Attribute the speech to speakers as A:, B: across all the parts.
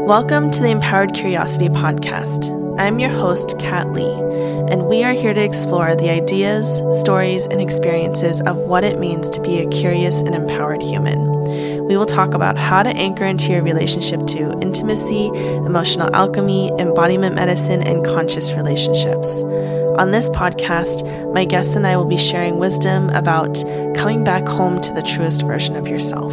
A: Welcome to the Empowered Curiosity Podcast. I'm your host, Kat Lee, and we are here to explore the ideas, stories, and experiences of what it means to be a curious and empowered human. We will talk about how to anchor into your relationship to intimacy, emotional alchemy, embodiment medicine, and conscious relationships. On this podcast, my guests and I will be sharing wisdom about coming back home to the truest version of yourself.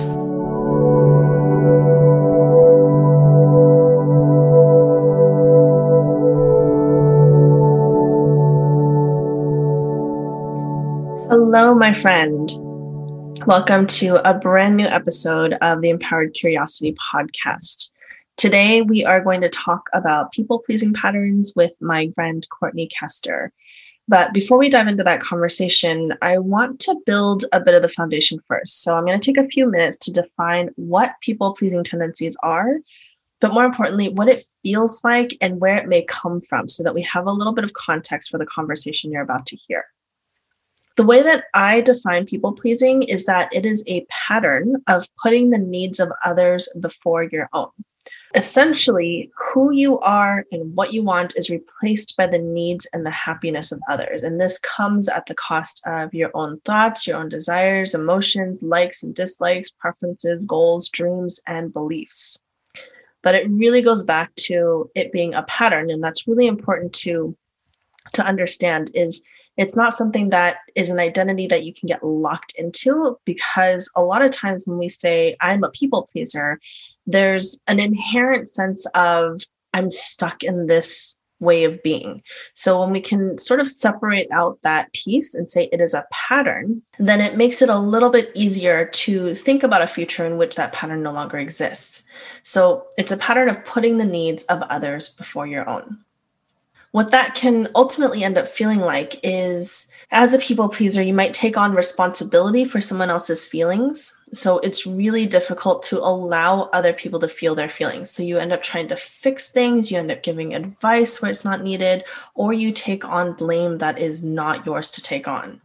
A: Hello, my friend. Welcome to a brand new episode of the Empowered Curiosity Podcast. Today, we are going to talk about people-pleasing patterns with my friend, Courtney Kester. But before we dive into that conversation, I want to build a bit of the foundation first. So I'm going to take a few minutes to define what people-pleasing tendencies are, but more importantly, what it feels like and where it may come from so that we have a little bit of context for the conversation you're about to hear. The way that I define people-pleasing is that it is a pattern of putting the needs of others before your own. Essentially, who you are and what you want is replaced by the needs and the happiness of others. And this comes at the cost of your own thoughts, your own desires, emotions, likes and dislikes, preferences, goals, dreams, and beliefs. But it really goes back to it being a pattern. And that's really important to understand is it's not something that is an identity that you can get locked into, because a lot of times when we say, I'm a people pleaser, there's an inherent sense of, I'm stuck in this way of being. So when we can sort of separate out that piece and say it is a pattern, then it makes it a little bit easier to think about a future in which that pattern no longer exists. So it's a pattern of putting the needs of others before your own. What that can ultimately end up feeling like is, as a people pleaser, you might take on responsibility for someone else's feelings. So it's really difficult to allow other people to feel their feelings. So you end up trying to fix things, you end up giving advice where it's not needed, or you take on blame that is not yours to take on.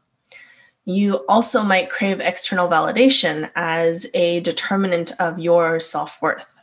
A: You also might crave external validation as a determinant of your self-worth.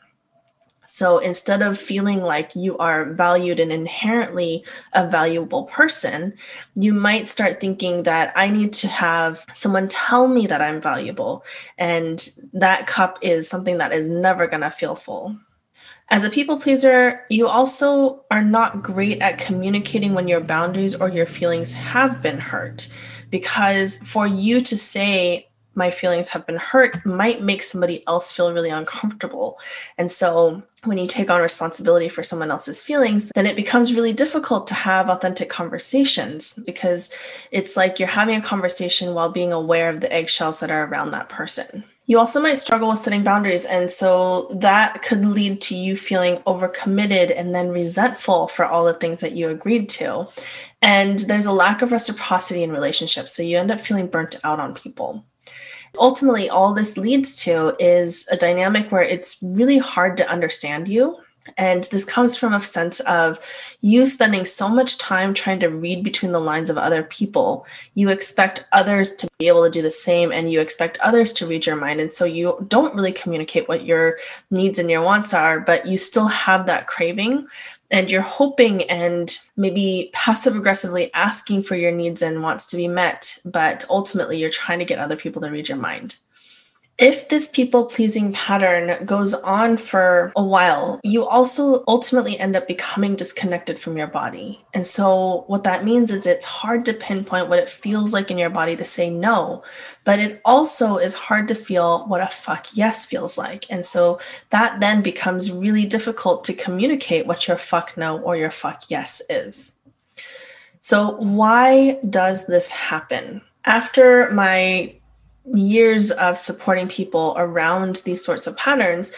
A: So instead of feeling like you are valued and inherently a valuable person, you might start thinking that I need to have someone tell me that I'm valuable. And that cup is something that is never going to feel full. As a people pleaser, you also are not great at communicating when your boundaries or your feelings have been hurt, because for you to say, my feelings have been hurt might make somebody else feel really uncomfortable. And so when you take on responsibility for someone else's feelings, then it becomes really difficult to have authentic conversations, because it's like you're having a conversation while being aware of the eggshells that are around that person. You also might struggle with setting boundaries. And so that could lead to you feeling overcommitted and then resentful for all the things that you agreed to. And there's a lack of reciprocity in relationships. So you end up feeling burnt out on people. Ultimately, all this leads to is a dynamic where it's really hard to understand you. And this comes from a sense of you spending so much time trying to read between the lines of other people. You expect others to be able to do the same, and you expect others to read your mind. And so you don't really communicate what your needs and your wants are, but you still have that craving. And you're hoping and maybe passive aggressively asking for your needs and wants to be met, but ultimately you're trying to get other people to read your mind. If this people-pleasing pattern goes on for a while, you also ultimately end up becoming disconnected from your body. And so what that means is it's hard to pinpoint what it feels like in your body to say no, but it also is hard to feel what a fuck yes feels like. And so that then becomes really difficult to communicate what your fuck no or your fuck yes is. So why does this happen? After my years of supporting people around these sorts of patterns,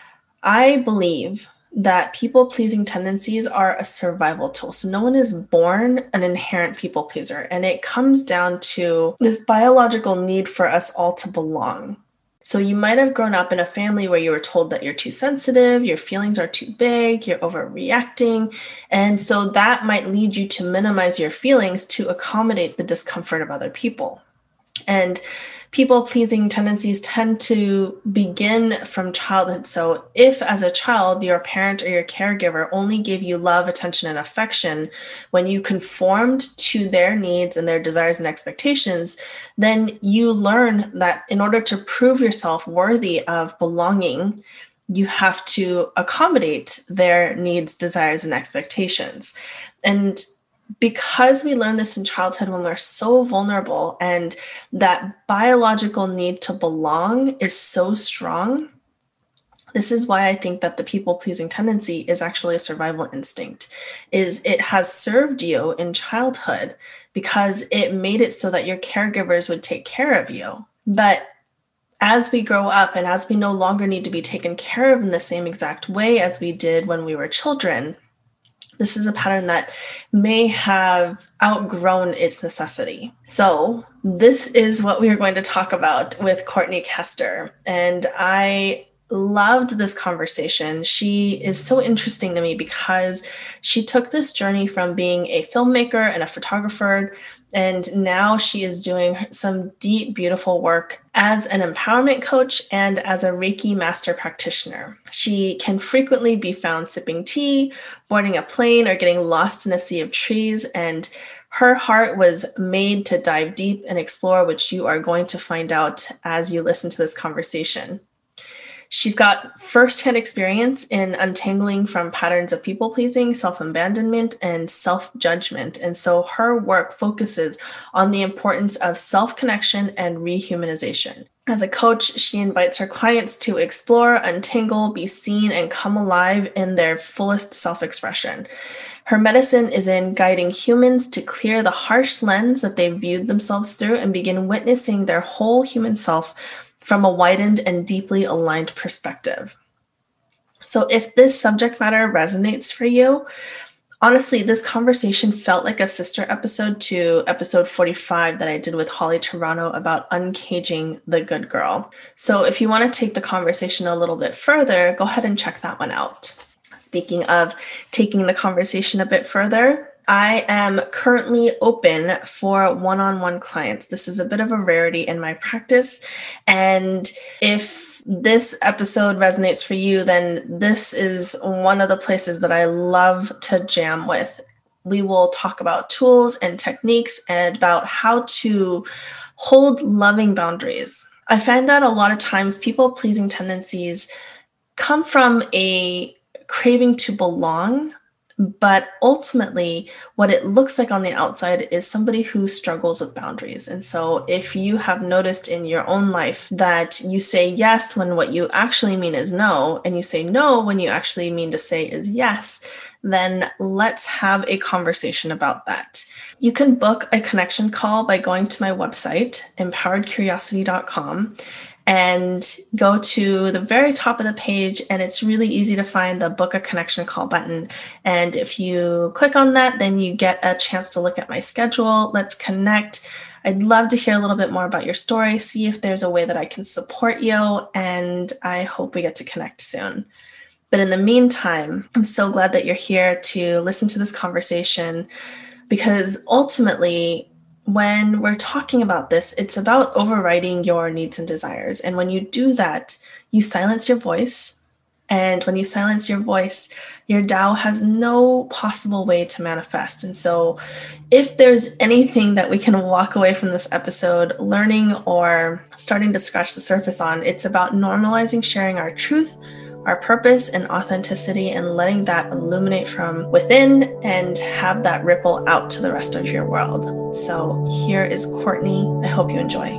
A: I believe that people-pleasing tendencies are a survival tool. So no one is born an inherent people pleaser, and it comes down to this biological need for us all to belong. So you might have grown up in a family where you were told that you're too sensitive, your feelings are too big, you're overreacting. And so that might lead you to minimize your feelings to accommodate the discomfort of other people. And people-pleasing tendencies tend to begin from childhood. So if as a child, your parent or your caregiver only gave you love, attention, and affection when you conformed to their needs and their desires and expectations, then you learn that in order to prove yourself worthy of belonging, you have to accommodate their needs, desires, and expectations. And because we learn this in childhood when we're so vulnerable and that biological need to belong is so strong, this is why I think that the people-pleasing tendency is actually a survival instinct, is it has served you in childhood because it made it so that your caregivers would take care of you. But as we grow up and as we no longer need to be taken care of in the same exact way as we did when we were children, this is a pattern that may have outgrown its necessity. So this is what we are going to talk about with Courtney Kester. And I loved this conversation. She is so interesting to me because she took this journey from being a filmmaker and a photographer, and now she is doing some deep, beautiful work as an empowerment coach and as a Reiki master practitioner. She can frequently be found sipping tea, boarding a plane, or getting lost in a sea of trees. And her heart was made to dive deep and explore, which you are going to find out as you listen to this conversation. She's got firsthand experience in untangling from patterns of people-pleasing, self-abandonment, and self-judgment. And so her work focuses on the importance of self-connection and rehumanization. As a coach, she invites her clients to explore, untangle, be seen, and come alive in their fullest self-expression. Her medicine is in guiding humans to clear the harsh lens that they've viewed themselves through and begin witnessing their whole human self from a widened and deeply aligned perspective. So if this subject matter resonates for you, honestly, this conversation felt like a sister episode to episode 45 that I did with Holly Toronto about uncaging the good girl. So if you want to take the conversation a little bit further, go ahead and check that one out. Speaking of taking the conversation a bit further, I am currently open for one-on-one clients. This is a bit of a rarity in my practice. And if this episode resonates for you, then this is one of the places that I love to jam with. We will talk about tools and techniques and about how to hold loving boundaries. I find that a lot of times people-pleasing tendencies come from a craving to belong, but ultimately, what it looks like on the outside is somebody who struggles with boundaries. And so if you have noticed in your own life that you say yes when what you actually mean is no, and you say no when you actually mean to say is yes, then let's have a conversation about that. You can book a connection call by going to my website, empoweredcuriosity.com, and go to the very top of the page, and it's really easy to find the book a connection call button. And if you click on that, then you get a chance to look at my schedule. Let's connect. I'd love to hear a little bit more about your story, see if there's a way that I can support you, and I hope we get to connect soon. But in the meantime, I'm so glad that you're here to listen to this conversation, because ultimately, when we're talking about this, it's about overriding your needs and desires. And when you do that, you silence your voice. And when you silence your voice, your Tao has no possible way to manifest. And so if there's anything that we can walk away from this episode learning or starting to scratch the surface on, it's about normalizing sharing our truth, our purpose and authenticity, and letting that illuminate from within and have that ripple out to the rest of your world. So here is Courtney. I hope you enjoy.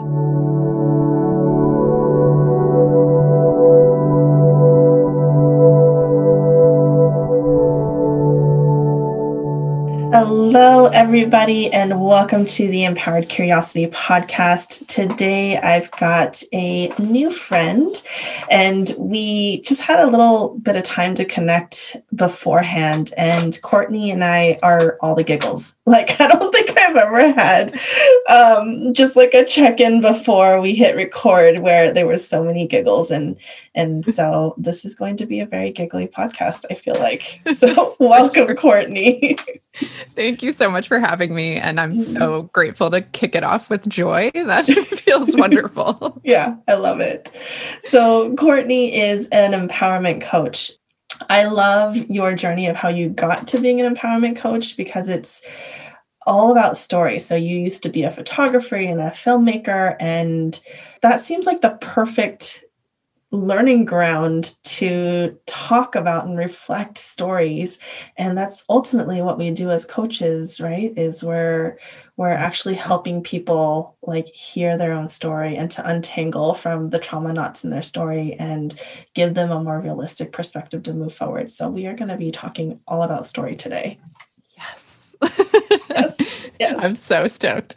A: Hello, everybody, and welcome to the Empowered Curiosity podcast. Today, I've got a new friend, and we just had a little bit of time to connect beforehand, and Courtney and I are all the giggles. Like, I don't think I've ever had just like a check-in before we hit record where there was so many giggles, and so this is going to be a very giggly podcast, I feel like. So welcome, Courtney.
B: Thank thank you so much for having me. And I'm so grateful to kick it off with joy. That feels wonderful.
A: Yeah, I love it. So Courtney is an empowerment coach. I love your journey of how you got to being an empowerment coach because it's all about story. So you used to be a photographer and a filmmaker, and that seems like the perfect learning ground to talk about and reflect stories. And that's ultimately what we do as coaches, right? Is we're actually helping people like hear their own story and to untangle from the trauma knots in their story and give them a more realistic perspective to move forward. So we are going to be talking all about story today.
B: Yes.
A: Yes.
B: I'm so stoked.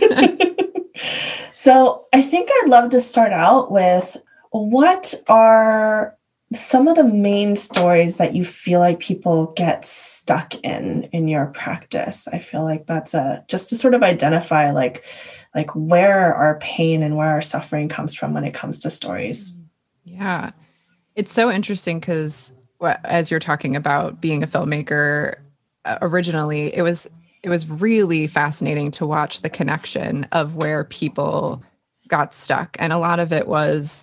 A: So I think I'd love to start out with, what are some of the main stories that you feel like people get stuck in your practice? I feel like that's just to sort of identify like where our pain and where our suffering comes from when it comes to stories.
B: Yeah. It's so interesting because as you're talking about being a filmmaker, originally it was really fascinating to watch the connection of where people got stuck. And a lot of it was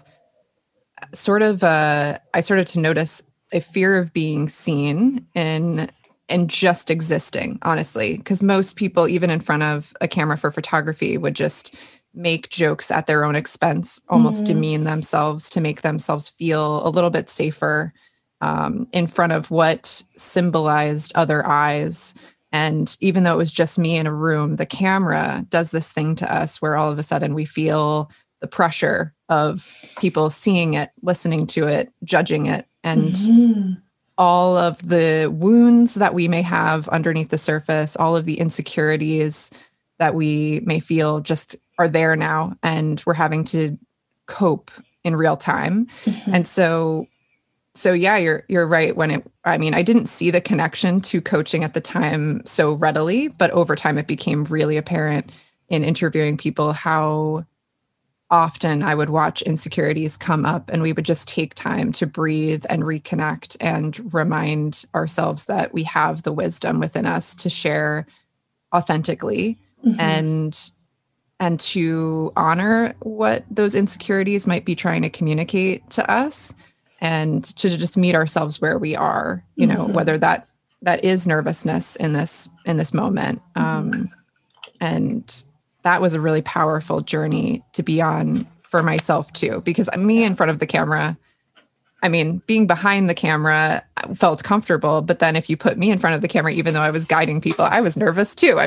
B: I started to notice a fear of being seen and just existing, honestly, because most people, even in front of a camera for photography, would just make jokes at their own expense, almost demean themselves to make themselves feel a little bit safer in front of what symbolized other eyes. And even though it was just me in a room, the camera does this thing to us where all of a sudden we feel the pressure of people seeing it, listening to it, judging it, and all of the wounds that we may have underneath the surface, all of the insecurities that we may feel just are there now, and we're having to cope in real time. And so yeah, you're right. I didn't see the connection to coaching at the time so readily, but over time it became really apparent in interviewing people how often I would watch insecurities come up, and we would just take time to breathe and reconnect and remind ourselves that we have the wisdom within us to share authentically and to honor what those insecurities might be trying to communicate to us, and to just meet ourselves where we are, whether that is nervousness in this moment. And that was a really powerful journey to be on for myself too, because me in front of the camera, being behind the camera felt comfortable, but then if you put me in front of the camera, even though I was guiding people, I was nervous too.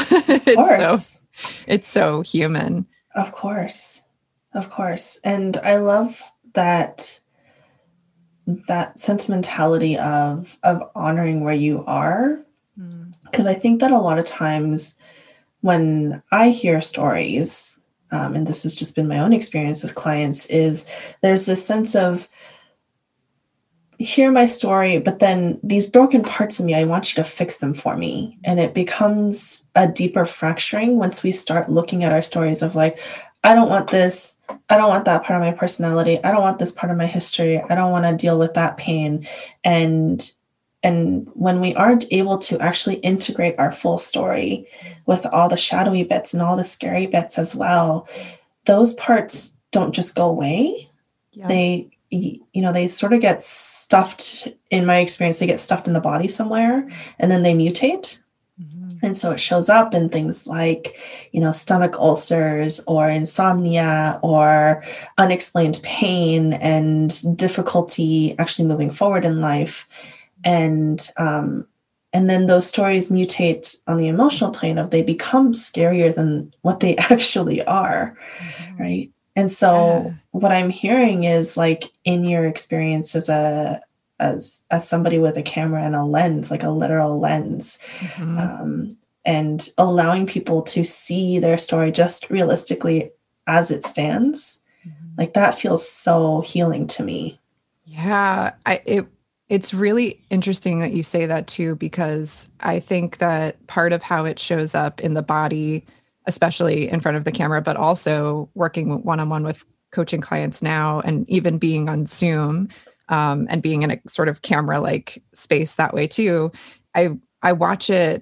B: It's so human.
A: Of course. And I love that sentimentality of honoring where you are. Because I think that a lot of times when I hear stories, and this has just been my own experience with clients, is there's this sense of, hear my story, but then these broken parts of me, I want you to fix them for me. And it becomes a deeper fracturing once we start looking at our stories of like, I don't want this. I don't want that part of my personality. I don't want this part of my history. I don't want to deal with that pain. And when we aren't able to actually integrate our full story with all the shadowy bits and all the scary bits as well, those parts don't just go away. Yeah. They sort of get stuffed, in my experience, they get stuffed in the body somewhere, and then they mutate. And so it shows up in things like, stomach ulcers or insomnia or unexplained pain and difficulty actually moving forward in life. And then those stories mutate on the emotional plane of they become scarier than what they actually are, right? And so what I'm hearing is like, in your experience as somebody with a camera and a lens, like a literal lens, and allowing people to see their story just realistically as it stands, like that feels so healing to me.
B: Yeah, it's really interesting that you say that too, because I think that part of how it shows up in the body, especially in front of the camera, but also working one-on-one with coaching clients now, and even being on Zoom and being in a sort of camera-like space that way too, I watch it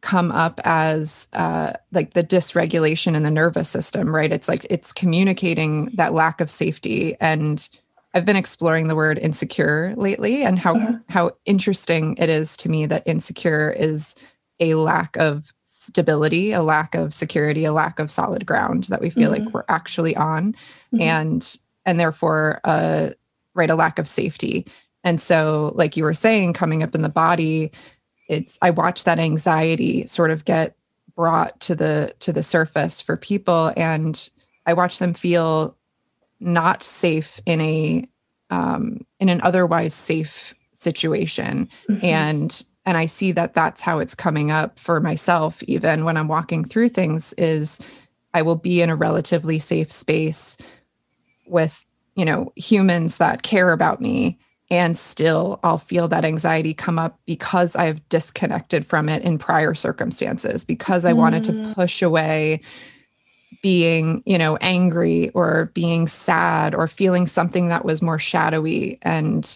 B: come up as like the dysregulation in the nervous system, right? It's like it's communicating that lack of safety. And I've been exploring the word insecure lately, and how interesting it is to me that insecure is a lack of stability, a lack of security, a lack of solid ground that we feel like we're actually on, and therefore right, a lack of safety. And so, like you were saying, coming up in the body, I watch that anxiety sort of get brought to the surface for people, and I watch them feel not safe in an otherwise safe situation. And I see that that's how it's coming up for myself, even when I'm walking through things, is I will be in a relatively safe space with, humans that care about me. And still, I'll feel that anxiety come up because I've disconnected from it in prior circumstances, because I wanted to push away being, angry or being sad or feeling something that was more shadowy. And,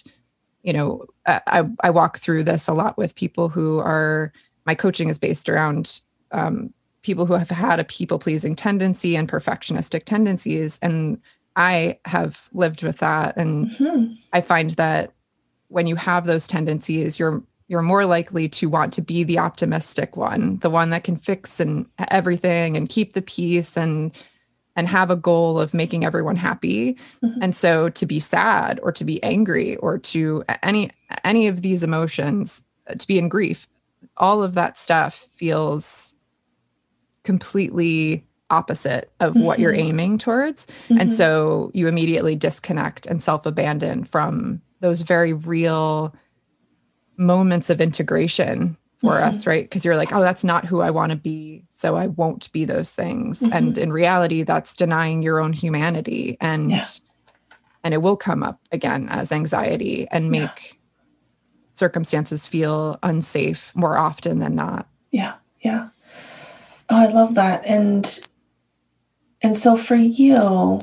B: I walk through this a lot with people my coaching is based around people who have had a people-pleasing tendency and perfectionistic tendencies. And I have lived with that. And I find that when you have those tendencies, you're more likely to want to be the optimistic one, the one that can fix everything and keep the peace and have a goal of making everyone happy. And so to be sad or to be angry or to any of these emotions, to be in grief, all of that stuff feels completely opposite of what you're aiming towards. And so you immediately disconnect and self-abandon from those very real moments of integration for us, right? Because you're like, oh, that's not who I want to be, so I won't be those things. And in reality, that's denying your own humanity. And it will come up again as anxiety and make circumstances feel unsafe more often than not.
A: Yeah. Oh, I love that. And so for you,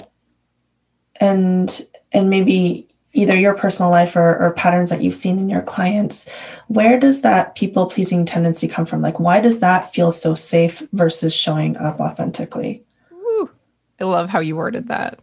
A: and maybe either your personal life or patterns that you've seen in your clients, where does that people-pleasing tendency come from? Like, why does that feel so safe versus showing up authentically?
B: Ooh, I love how you worded that.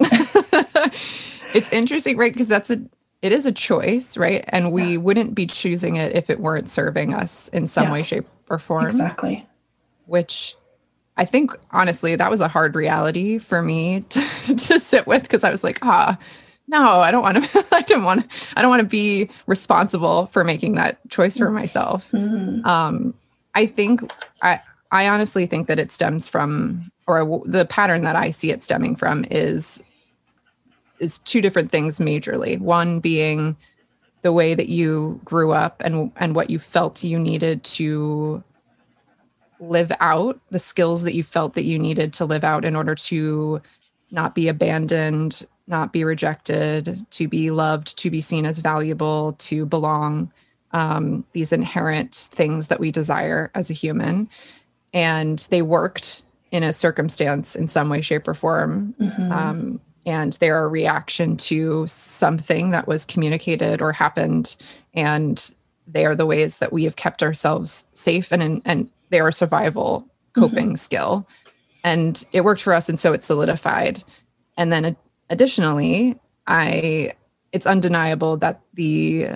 B: It's interesting, right? Because it is a choice, right? And we wouldn't be choosing it if it weren't serving us in some way, shape, or form.
A: Exactly.
B: Which I think, honestly, that was a hard reality for me to sit with, because I was like, no, I don't want to. I don't want to be responsible for making that choice for myself. I think I honestly think that it stems from, or the pattern that I see it stemming from is two different things majorly. One being the way that you grew up and what you felt you needed to live out, the skills that you felt that you needed to live out in order to not be abandoned, not be rejected, to be loved, to be seen as valuable, to belong, these inherent things that we desire as a human. And they worked in a circumstance in some way, shape, or form. And they're a reaction to something that was communicated or happened. And they are the ways that we have kept ourselves safe, and they are a survival coping skill. And it worked for us. And so it solidified. And then additionally, it's undeniable that the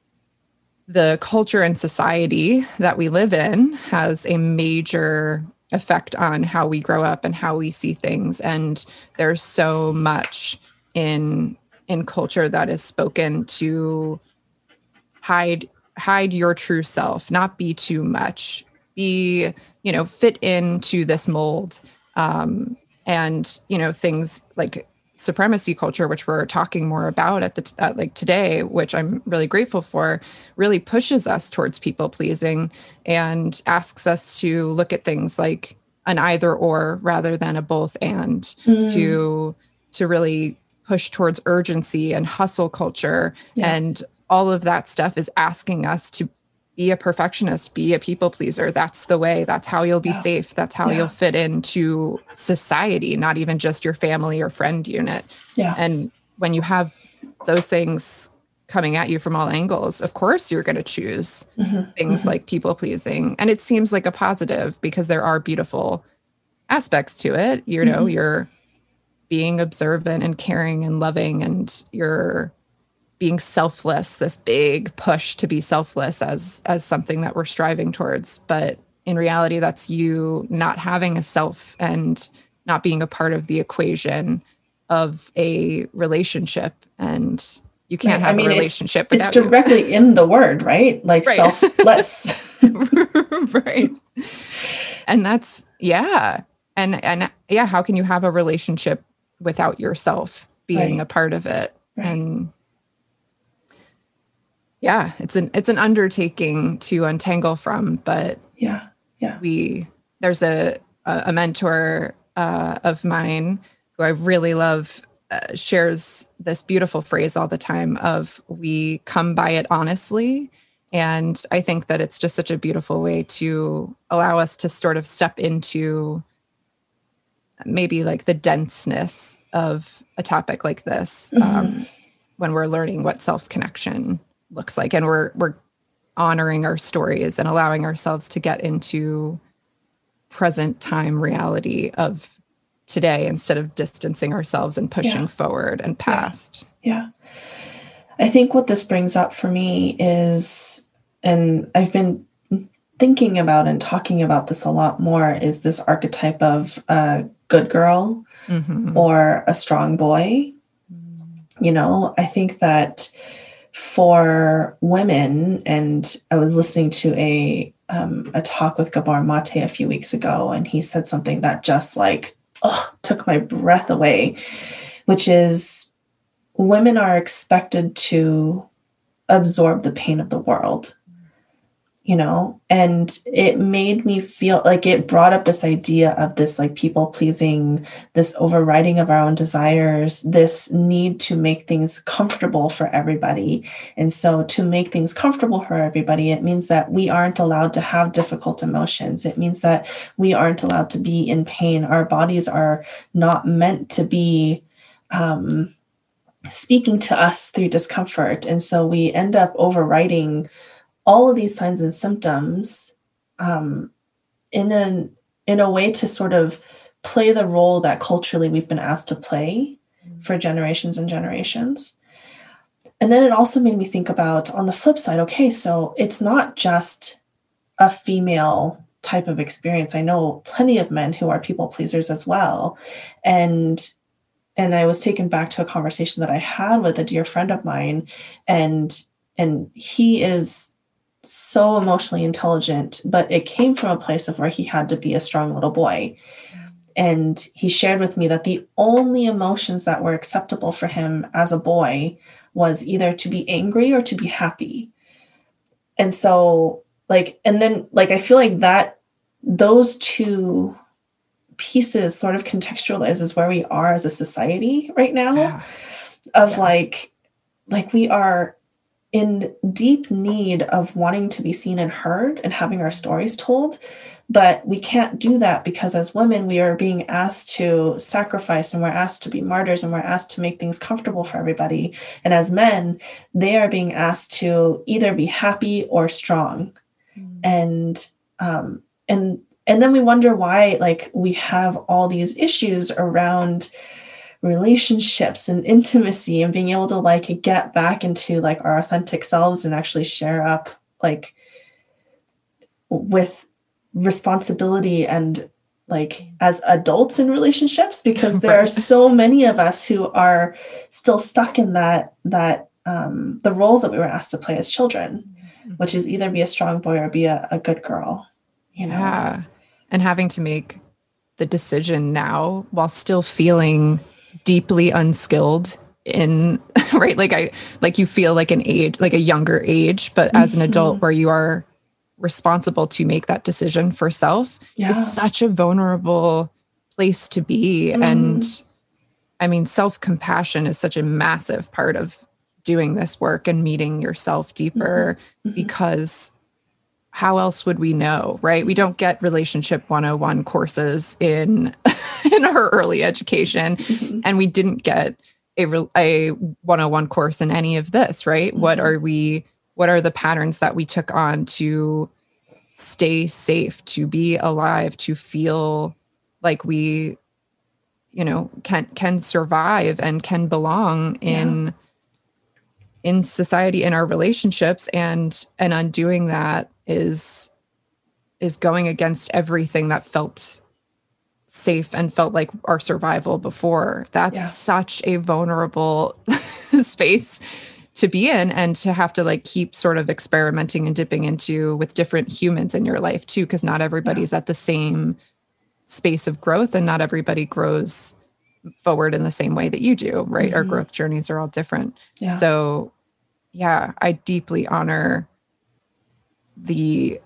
B: culture and society that we live in has a major effect on how we grow up and how we see things. And there's so much in culture that is spoken to hide your true self, not be too much, be, fit into this mold. And, things like supremacy culture, which we're talking more about at today, which I'm really grateful for, really pushes us towards people pleasing and asks us to look at things like an either or rather than a both and, to really push towards urgency and hustle culture. And all of that stuff is asking us to be a perfectionist, be a people pleaser. That's the way. That's how you'll be safe. That's how you'll fit into society, not even just your family or friend unit. And when you have those things coming at you from all angles, of course you're going to choose things like people pleasing. And it seems like a positive because there are beautiful aspects to it. You know, you're being observant and caring and loving, and you're being selfless, this big push to be selfless as something that we're striving towards. But in reality, that's you not having a self and not being a part of the equation of a relationship. And you can't have a relationship without
A: it's directly in the word, right? Like selfless.
B: Right. And that's, yeah. And yeah, how can you have a relationship without yourself being a part of it?
A: Right.
B: And yeah, it's an undertaking to untangle from, but there's a mentor of mine who I really love, shares this beautiful phrase all the time of we come by it honestly. And I think that it's just such a beautiful way to allow us to sort of step into maybe like the denseness of a topic like this, when we're learning what self-connection looks like, and we're honoring our stories and allowing ourselves to get into present time reality of today instead of distancing ourselves and pushing forward and past.
A: Yeah. I think what this brings up for me is, and I've been thinking about and talking about this a lot more, is this archetype of a good girl or a strong boy. You know, I think that for women, and I was listening to a talk with Gabor Mate a few weeks ago, and he said something that just took my breath away, which is women are expected to absorb the pain of the world, you know, and it made me feel like it brought up this idea of this like people pleasing, this overriding of our own desires, this need to make things comfortable for everybody. And so to make things comfortable for everybody, it means that we aren't allowed to have difficult emotions. It means that we aren't allowed to be in pain. Our bodies are not meant to be speaking to us through discomfort. And so we end up overriding all of these signs and symptoms in a way to sort of play the role that culturally we've been asked to play for generations and generations. And then it also made me think about, on the flip side, okay, so it's not just a female type of experience. I know plenty of men who are people pleasers as well. And I was taken back to a conversation that I had with a dear friend of mine, and he is so emotionally intelligent, but it came from a place of where he had to be a strong little boy. And he shared with me that the only emotions that were acceptable for him as a boy was either to be angry or to be happy. And so I feel like that those two pieces sort of contextualizes where we are as a society right now, like we are in deep need of wanting to be seen and heard and having our stories told. But we can't do that because as women, we are being asked to sacrifice, and we're asked to be martyrs, and we're asked to make things comfortable for everybody. And as men, they are being asked to either be happy or strong. And then we wonder why, like, we have all these issues around relationships and intimacy and being able to like get back into like our authentic selves and actually share up like with responsibility and like as adults in relationships, because there are so many of us who are still stuck in that the roles that we were asked to play as children, which is either be a strong boy or be a good girl, you know.
B: Yeah. And having to make the decision now while still feeling deeply unskilled in, right? Like you feel like a younger age, but as an adult where you are responsible to make that decision for self is such a vulnerable place to be. And I mean, self-compassion is such a massive part of doing this work and meeting yourself deeper, because how else would we know, right? We don't get relationship 101 courses in our early education, and we didn't get a 101 course in any of this, right?
A: Mm-hmm.
B: What are the patterns that we took on to stay safe, to be alive, to feel like we, can survive and can belong in society, in our relationships, and undoing that is going against everything that felt safe and felt like our survival before. That's such a vulnerable space to be in, and to have to like keep sort of experimenting and dipping into with different humans in your life too, because not everybody's at the same space of growth, and not everybody grows forward in the same way that you do, right? Our growth journeys are all different. So I deeply honor the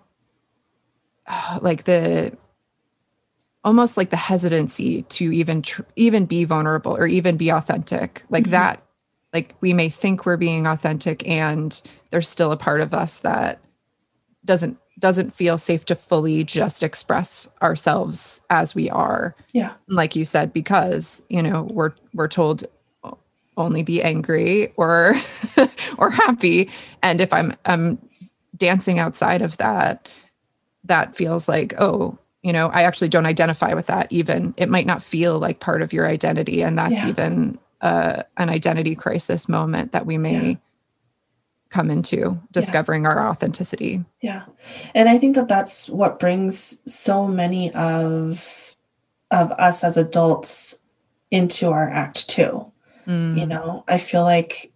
B: almost like the hesitancy to even be vulnerable or even be authentic, like that. Like, we may think we're being authentic, and there's still a part of us that doesn't feel safe to fully just express ourselves as we are.
A: Yeah.
B: Like you said, because, we're told only be angry or or happy. And if I'm dancing outside of that, that feels like, oh, I actually don't identify with that. Even it might not feel like part of your identity. And that's even an identity crisis moment that we may come into, discovering our authenticity.
A: Yeah. And I think that that's what brings so many of us as adults into our act two. I feel like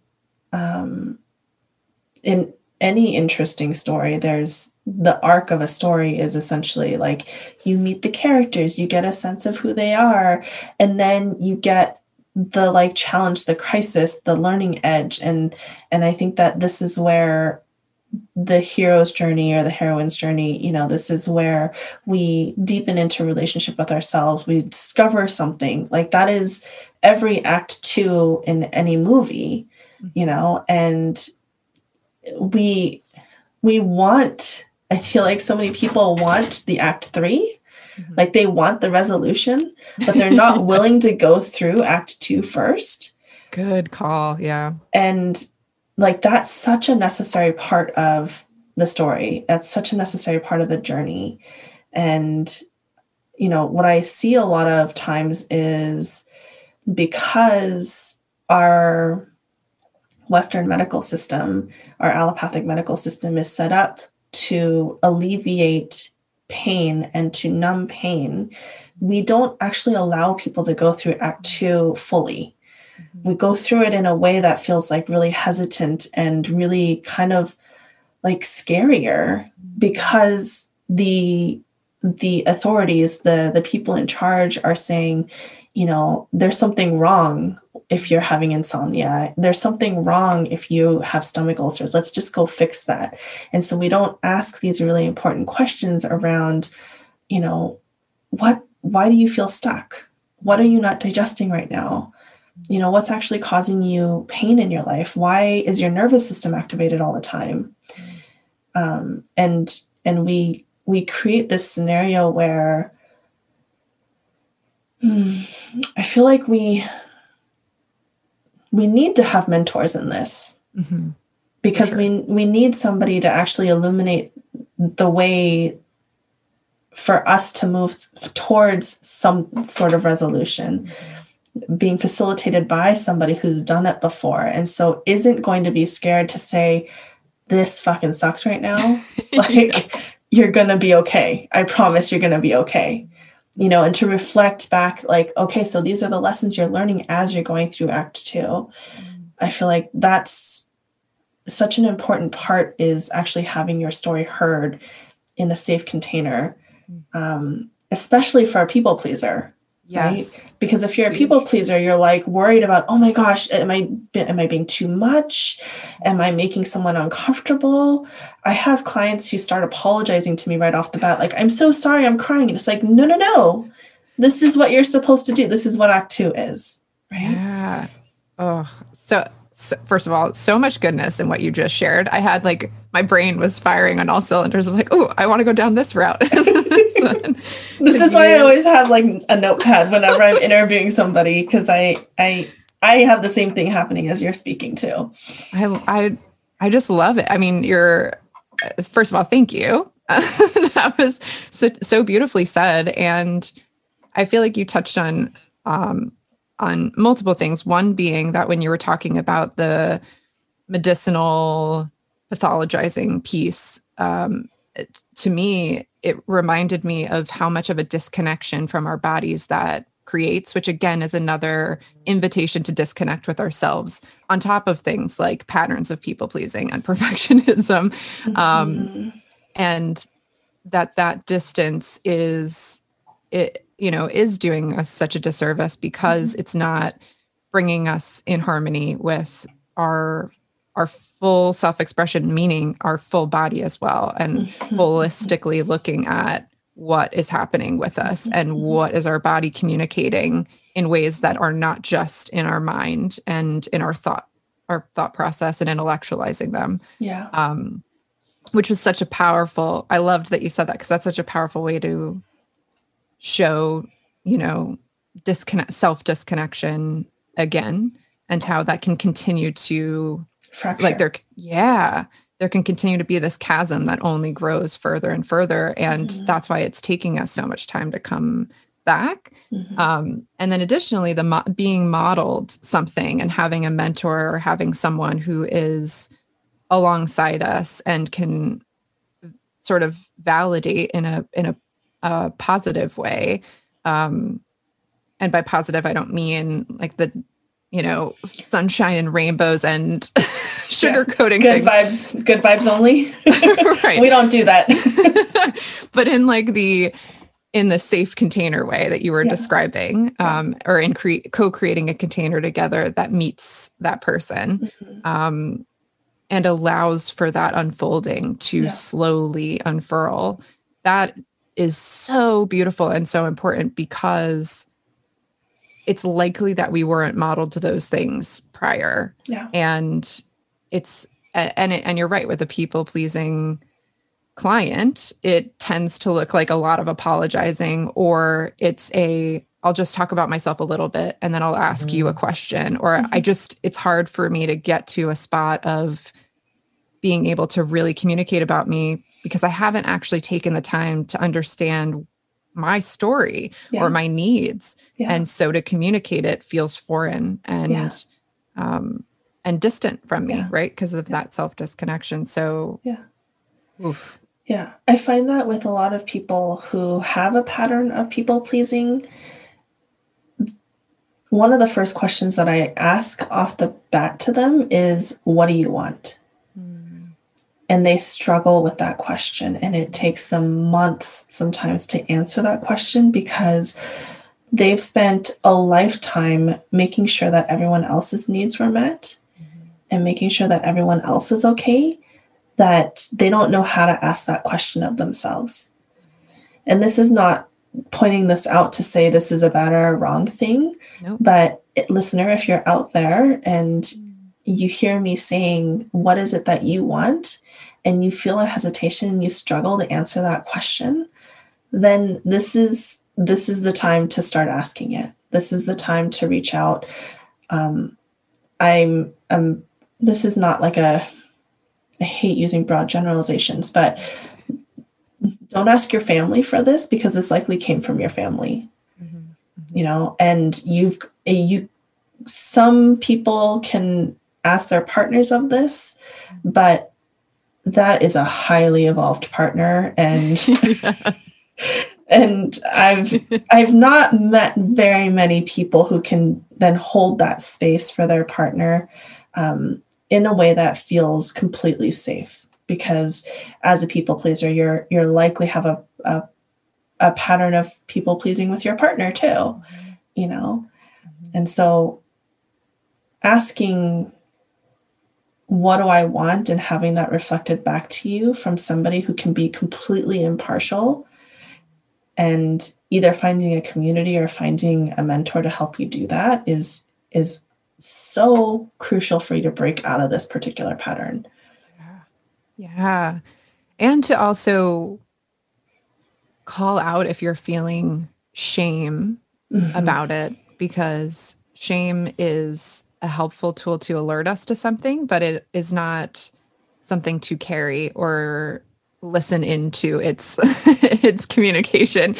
A: in any interesting story, there's the arc of a story is essentially like you meet the characters, you get a sense of who they are, and then you get the like challenge, the crisis, the learning edge. And I think that this is where the hero's journey or the heroine's journey, this is where we deepen into relationship with ourselves. We discover something like that is every act two in any movie, and we want, I feel like so many people want the act three, like they want the resolution, but they're not willing to go through act two first.
B: Good call. Yeah.
A: And like, that's such a necessary part of the story. That's such a necessary part of the journey. And, what I see a lot of times is because our Western medical system, our allopathic medical system is set up to alleviate pain and to numb pain, we don't actually allow people to go through act two fully. We go through it in a way that feels like really hesitant and really kind of like scarier, because the authorities, the people in charge are saying, there's something wrong if you're having insomnia. There's something wrong if you have stomach ulcers. Let's just go fix that. And so we don't ask these really important questions around, why do you feel stuck? What are you not digesting right now? What's actually causing you pain in your life? Why is your nervous system activated all the time? And we create this scenario where I feel like we need to have mentors in this, because we need somebody to actually illuminate the way for us to move towards some sort of resolution, being facilitated by somebody who's done it before. And so isn't going to be scared to say, this fucking sucks right now. Like, you're going to be okay. I promise you're going to be okay. And to reflect back, like, okay, so these are the lessons you're learning as you're going through act two. I feel like that's such an important part, is actually having your story heard in a safe container, especially for a people pleaser.
B: Yes.
A: Right? Because if you're a people pleaser, you're like worried about, oh my gosh, am I being too much? Am I making someone uncomfortable? I have clients who start apologizing to me right off the bat. Like, I'm so sorry, I'm crying. And it's like, no. This is what you're supposed to do. This is what act two is. Right.
B: Yeah. Oh, so first of all, so much goodness in what you just shared. I had like, my brain was firing on all cylinders. I'm like, oh, I want to go down this route. This
A: is why I always have like a notepad whenever I'm interviewing somebody, because I I have the same thing happening as you're speaking to.
B: I just love it. I mean, first of all, thank you. That was so beautifully said. And I feel like you touched on multiple things. One being that when you were talking about the medicinal pathologizing piece, to me, it reminded me of how much of a disconnection from our bodies that creates, which again is another invitation to disconnect with ourselves on top of things like patterns of people pleasing and perfectionism. And that distance is doing us such a disservice because it's not bringing us in harmony with our full self-expression, meaning our full body as well, and holistically looking at what is happening with us and what is our body communicating in ways that are not just in our mind and in our thought process and intellectualizing them.
A: Yeah.
B: Which was such a powerful, I loved that you said that, because that's such a powerful way to show, self-disconnection again, and how that can continue to
A: fracture.
B: There can continue to be this chasm that only grows further and further. And that's why it's taking us so much time to come back. And then additionally, being modeled something and having a mentor or having someone who is alongside us and can sort of validate in a positive way. And by positive, I don't mean like the, sunshine and rainbows and sugarcoating things.
A: Good vibes only.
B: Right.
A: We don't do that.
B: But in like in the safe container way that you were describing, or in co-creating a container together that meets that person, and allows for that unfolding to slowly unfurl. That is so beautiful and so important, because it's likely that we weren't modeled to those things prior.
A: Yeah.
B: And and you're right, with a people-pleasing client, it tends to look like a lot of apologizing, or I'll just talk about myself a little bit and then I'll ask you a question, or it's hard for me to get to a spot of being able to really communicate about me, because I haven't actually taken the time to understand my story or my needs. And so to communicate it feels foreign and distant from me, right? Because of that self-disconnection. So oof.
A: Yeah. I find that with a lot of people who have a pattern of people pleasing, one of the first questions that I ask off the bat to them is, what do you want? And they struggle with that question, and it takes them months sometimes to answer that question, because they've spent a lifetime making sure that everyone else's needs were met and making sure that everyone else is okay, that they don't know how to ask that question of themselves. And this is not pointing this out to say this is a bad or a wrong thing, but listener, if you're out there and you hear me saying, what is it that you want? And you feel a hesitation and you struggle to answer that question, then this is the time to start asking it. This is the time to reach out. This is not like I hate using broad generalizations, but don't ask your family for this, because this likely came from your family, and some people can ask their partners of this, but that is a highly evolved partner. And and I've not met very many people who can then hold that space for their partner in a way that feels completely safe. Because as a people pleaser, you're likely have a pattern of people pleasing with your partner too, And so asking, what do I want, and having that reflected back to you from somebody who can be completely impartial, and either finding a community or finding a mentor to help you do that is so crucial for you to break out of this particular pattern.
B: Yeah. And to also call out if you're feeling shame about it, because shame is a helpful tool to alert us to something, but it is not something to carry or listen into its its communication.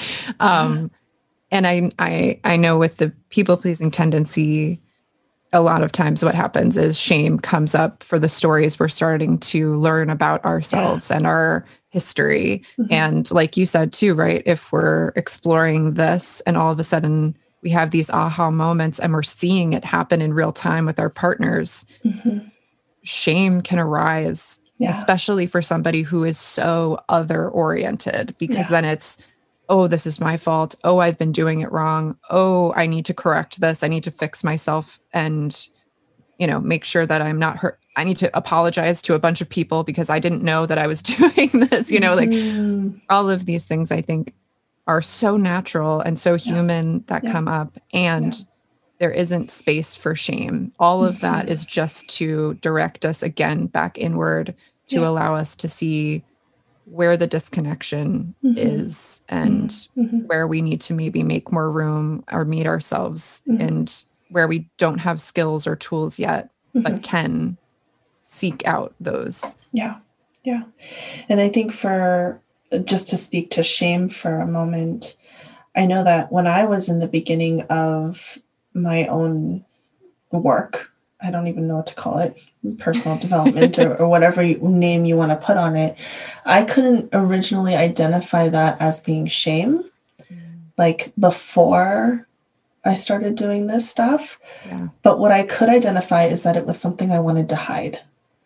B: And I know with the people pleasing tendency, a lot of times what happens is shame comes up for the stories we're starting to learn about ourselves and our history. And like you said too, right? If we're exploring this and all of a sudden we have these aha moments and we're seeing it happen in real time with our partners, shame can arise, especially for somebody who is so other oriented, because then it's, oh, this is my fault. Oh, I've been doing it wrong. Oh, I need to correct this. I need to fix myself and, you know, make sure that I'm not hurt. I need to apologize to a bunch of people because I didn't know that I was doing this, you know, like all of these things I think are so natural and so human that come up, and there isn't space for shame. All of that is just to direct us again back inward, to allow us to see where the disconnection is and where we need to maybe make more room or meet ourselves, and where we don't have skills or tools yet, but can seek out those.
C: Yeah. And I think just to speak to shame for a moment, I know that when I was in the beginning of my own work, I don't even know what to call it, personal development or whatever name you want to put on it, I couldn't originally identify that as being shame. Like before I started doing this stuff. But what I could identify is that it was something I wanted to hide.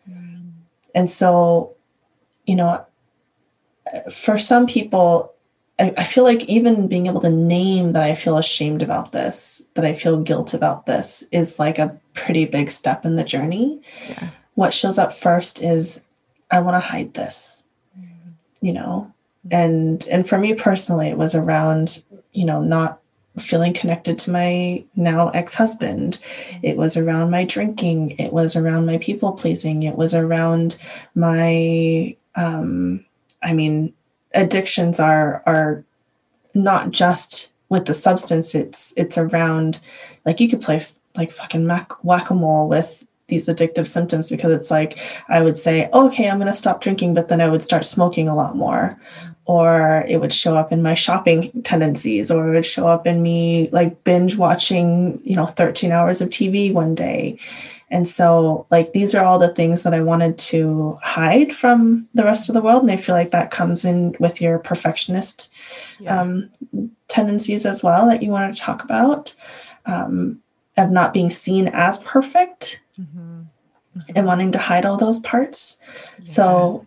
C: And so, you know, for some people, I feel like even being able to name that I feel ashamed about this, that I feel guilt about this, is like a pretty big step in the journey. What shows up first is I want to hide this, you know, and for me personally, it was around, you know, not feeling connected to my now ex-husband. It was around my drinking. It was around my people pleasing. It was around my, addictions are not just with the substance. It's around, like, you could play like fucking whack-a-mole with these addictive symptoms, because it's like, I would say, oh, okay, I'm going to stop drinking, but then I would start smoking a lot more, or it would show up in my shopping tendencies, or it would show up in me like binge watching, 13 hours of TV one day. And so, like, these are all the things that I wanted to hide from the rest of the world. And I feel like that comes in with your perfectionist tendencies as well, that you want to talk about, of not being seen as perfect and wanting to hide all those parts. So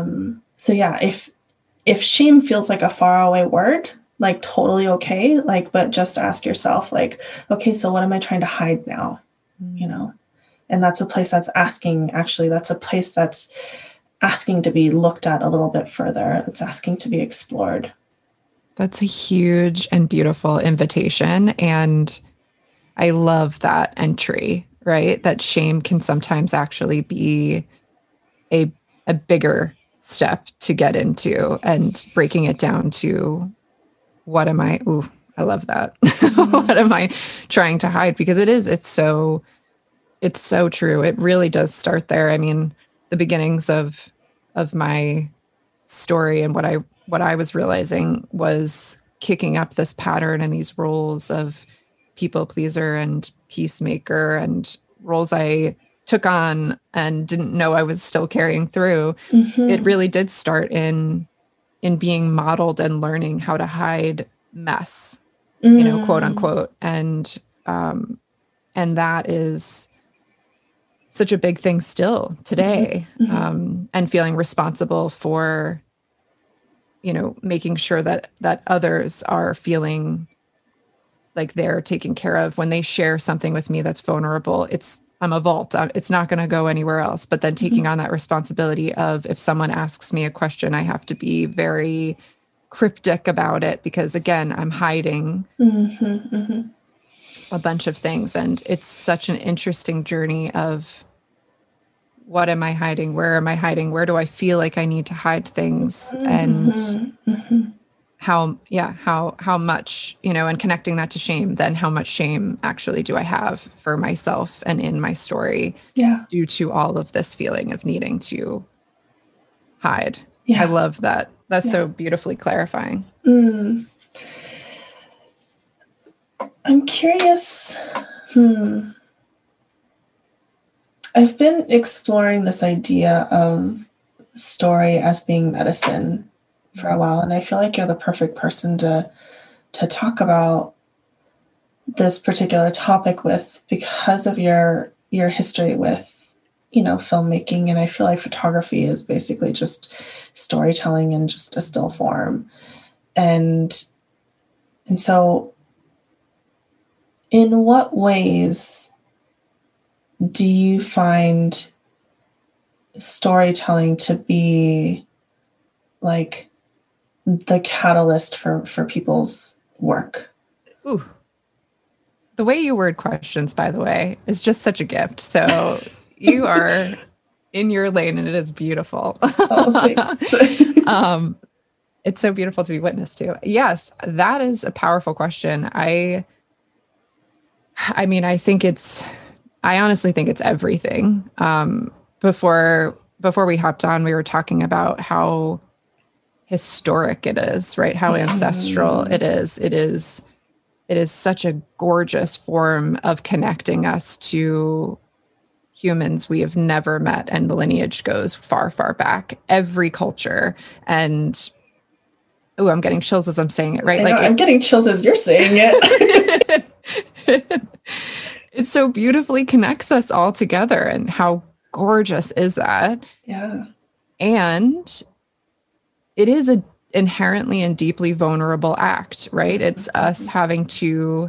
C: if shame feels like a faraway word, like, totally okay. Like, but just ask yourself, like, okay, so what am I trying to hide now? And that's a place that's asking, that's a place that's asking to be looked at a little bit further. It's asking to be explored.
B: That's a huge and beautiful invitation. And I love that entry, right? That shame can sometimes actually be a bigger step to get into, and breaking it down to, what am I? Ooh, I love that. What am I trying to hide? Because it's so true. It really does start there. I mean, the beginnings of my story and what I was realizing was kicking up this pattern and these roles of people pleaser and peacemaker, and roles I took on and didn't know I was still carrying through. It really did start in being modeled and learning how to hide mess, quote unquote. And that is such a big thing still today. And feeling responsible for, making sure that others are feeling like they're taken care of when they share something with me that's vulnerable. I'm a vault. It's not going to go anywhere else. But then taking on that responsibility of, if someone asks me a question, I have to be very cryptic about it, because again, I'm hiding a bunch of things. And it's such an interesting journey of, what am I hiding? Where am I hiding? Where do I feel like I need to hide things? And how much, and connecting that to shame, then how much shame actually do I have for myself and in my story due to all of this feeling of needing to hide. I love that. That's so beautifully clarifying.
C: I'm curious. I've been exploring this idea of story as being medicine for a while, and I feel like you're the perfect person to talk about this particular topic with, because of your history with filmmaking. And I feel like photography is basically just storytelling in just a still form, and so in what ways do you find storytelling to be like the catalyst for people's work?
B: Ooh. The way you word questions, by the way, is just such a gift. So you are in your lane and it is beautiful.
C: Oh, thanks.
B: It's so beautiful to be witness to. Yes, that is a powerful question. I honestly think it's everything. Before we hopped on, we were talking about how historic it is, right? How ancestral it is. It is such a gorgeous form of connecting us to humans we have never met. And the lineage goes far, far back, every culture. And I'm getting chills as I'm saying it, right?
C: I'm getting chills as you're saying it.
B: It so beautifully connects us all together. And how gorgeous is that?
C: Yeah.
B: And it is a inherently and deeply vulnerable act, right? It's us having to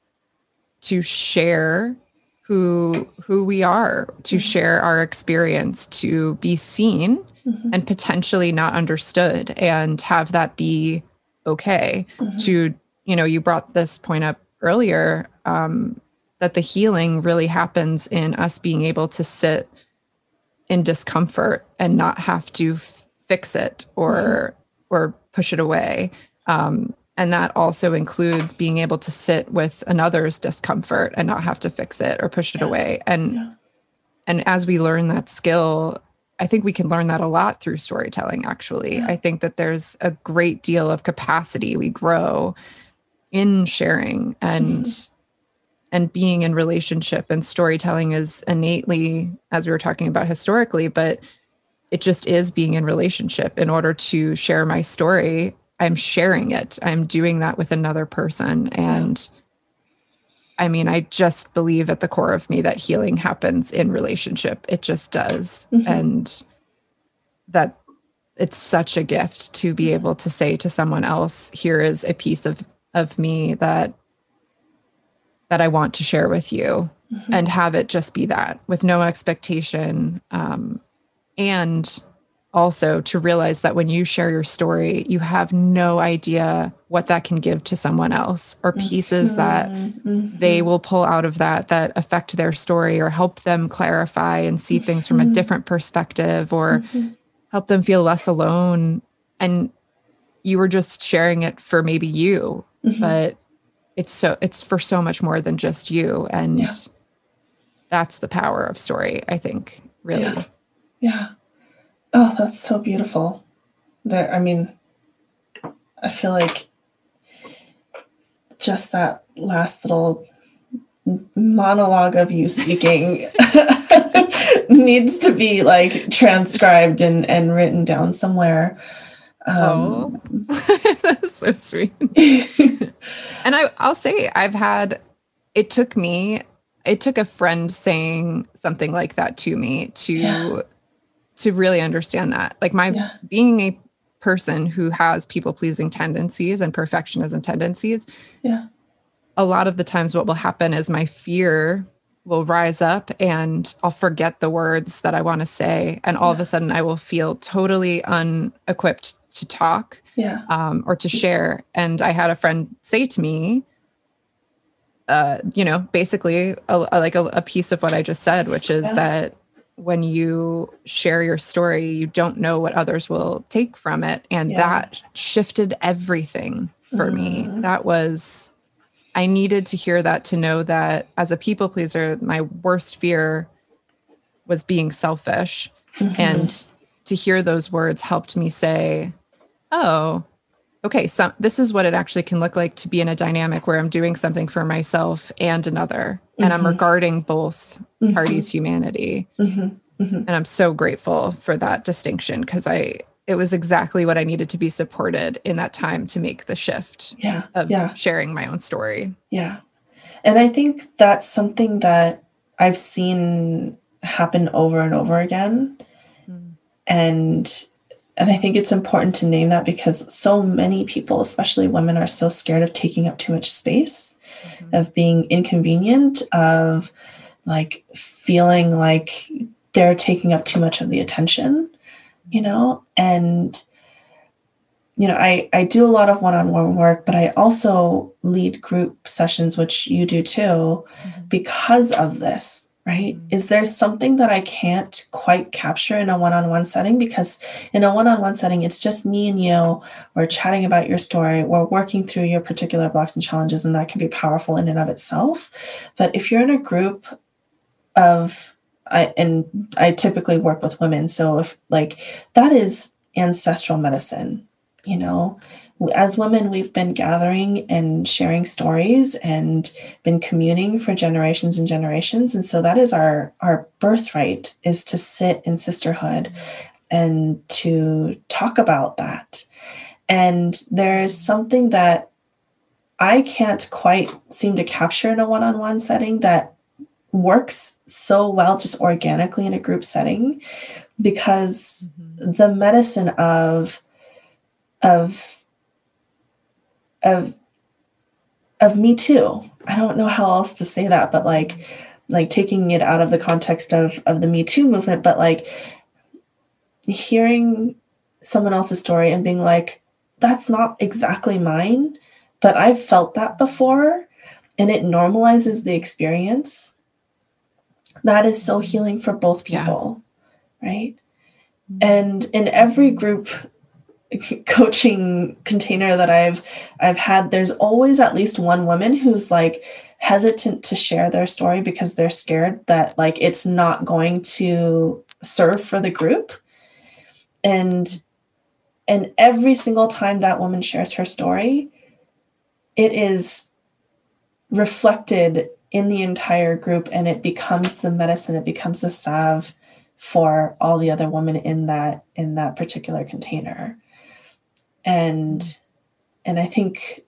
B: share who we are, to share our experience, to be seen and potentially not understood, and have that be okay. To, you brought this point up earlier, that the healing really happens in us being able to sit in discomfort and not have to fix it or push it away. And that also includes being able to sit with another's discomfort and not have to fix it or push it away. And as we learn that skill, I think we can learn that a lot through storytelling, actually. I think that there's a great deal of capacity we grow in sharing and being in relationship. And storytelling is innately, as we were talking about historically, but it just is being in relationship. In order to share my story, I'm sharing it. I'm doing that with another person. And I just believe at the core of me that healing happens in relationship. It just does. And that it's such a gift to be able to say to someone else, here is a piece of me that I want to share with you, and have it just be that, with no expectation. And also to realize that when you share your story, you have no idea what that can give to someone else, or pieces that they will pull out of that affect their story, or help them clarify and see things from a different perspective, or help them feel less alone. And you were just sharing it for maybe you, but it's for so much more than just you. And that's the power of story, I think, really.
C: Yeah. Oh, that's so beautiful. I feel like just that last little monologue of you speaking needs to be like transcribed and written down somewhere.
B: That's so sweet. And I'll say it took a friend saying something like that to me to really understand that. Like being a person who has people-pleasing tendencies and perfectionism tendencies, a lot of the times what will happen is my fear will rise up and I'll forget the words that I want to say. And all of a sudden I will feel totally unequipped to talk or to share. And I had a friend say to me, basically a piece of what I just said, which is that when you share your story, you don't know what others will take from it. And that shifted everything for me. That was, I needed to hear that, to know that as a people pleaser, my worst fear was being selfish. And to hear those words helped me say, oh, okay, so this is what it actually can look like to be in a dynamic where I'm doing something for myself and another, and I'm regarding both parties' humanity. And I'm so grateful for that distinction, because it was exactly what I needed to be supported in that time to make the shift of sharing my own story.
C: Yeah. And I think that's something that I've seen happen over and over again. And I think it's important to name that, because so many people, especially women, are so scared of taking up too much space, of being inconvenient, of like feeling like they're taking up too much of the attention, and, I do a lot of one-on-one work, but I also lead group sessions, which you do too, because of this. Right? Is there something that I can't quite capture in a one-on-one setting? Because in a one-on-one setting, it's just me and you. We're chatting about your story. We're working through your particular blocks and challenges, and that can be powerful in and of itself. But if you're in a group of, I typically work with women, so if that is ancestral medicine, As women, we've been gathering and sharing stories and been communing for generations and generations. And so that is our birthright, is to sit in sisterhood and to talk about that. And there is something that I can't quite seem to capture in a one-on-one setting that works so well just organically in a group setting, because the medicine of Me Too. I don't know how else to say that, but like taking it out of the context of the Me Too movement, but like hearing someone else's story and being like, that's not exactly mine, but I've felt that before, and it normalizes the experience. That is so healing for both people, right? And in every group coaching container that I've had, there's always at least one woman who's like hesitant to share their story because they're scared that like it's not going to serve for the group. And every single time that woman shares her story, it is reflected in the entire group, and it becomes the medicine, it becomes the salve for all the other women in that particular container. And I think,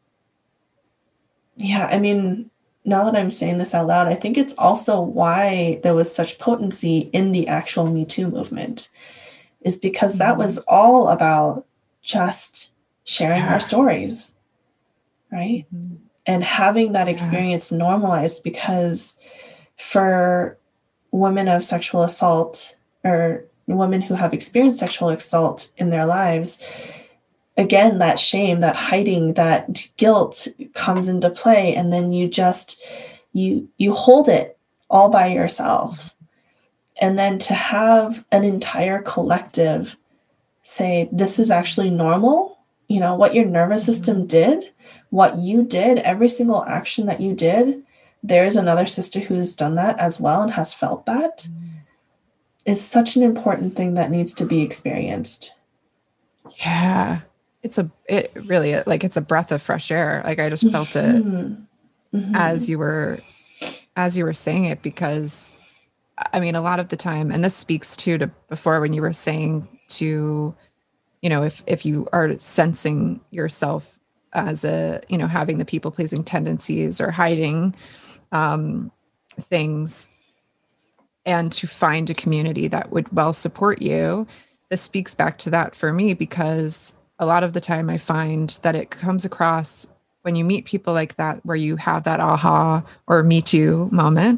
C: now that I'm saying this out loud, I think it's also why there was such potency in the actual Me Too movement, is because that was all about just sharing our stories, right? And having that experience normalized, because for women of sexual assault, or women who have experienced sexual assault in their lives, again, that shame, that hiding, that guilt comes into play. And then you just, you hold it all by yourself. And then to have an entire collective say, this is actually normal, what your nervous system did, what you did, every single action that you did, there's another sister who's done that as well and has felt that, is such an important thing that needs to be experienced.
B: Yeah. It's a breath of fresh air. Like I just felt it as you were saying it, because a lot of the time, and this speaks to before when you were saying to, if you are sensing yourself as having the people pleasing tendencies or hiding things, and to find a community that would well support you. This speaks back to that for me, because a lot of the time I find that it comes across when you meet people like that, where you have that aha or Me Too moment.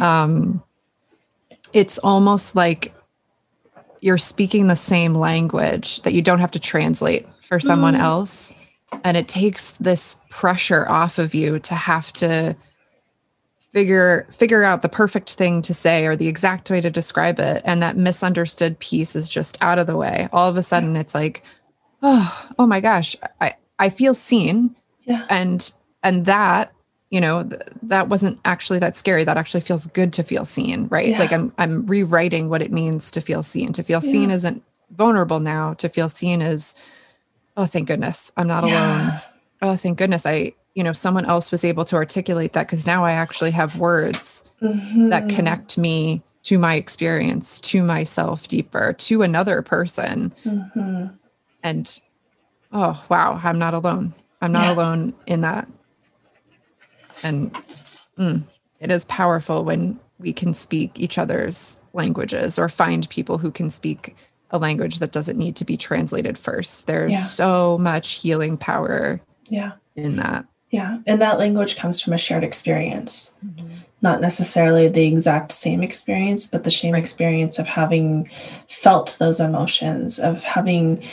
B: It's almost like you're speaking the same language that you don't have to translate for someone else. And it takes this pressure off of you to have to figure out the perfect thing to say or the exact way to describe it, and that misunderstood piece is just out of the way. All of a sudden it's like, oh my gosh, I feel seen.
C: Yeah.
B: And that, that wasn't actually that scary. That actually feels good to feel seen, right?
C: Yeah.
B: Like I'm rewriting what it means to feel seen. To feel seen isn't vulnerable now. To feel seen is, oh, thank goodness, I'm not alone. Oh, thank goodness someone else was able to articulate that, because now I actually have words that connect me to my experience, to myself deeper, to another person. And oh, wow, I'm not alone. I'm not alone in that. And it is powerful when we can speak each other's languages, or find people who can speak a language that doesn't need to be translated first. There's so much healing power in that.
C: Yeah. And that language comes from a shared experience, not necessarily the exact same experience, but the same experience of having felt those emotions, of having,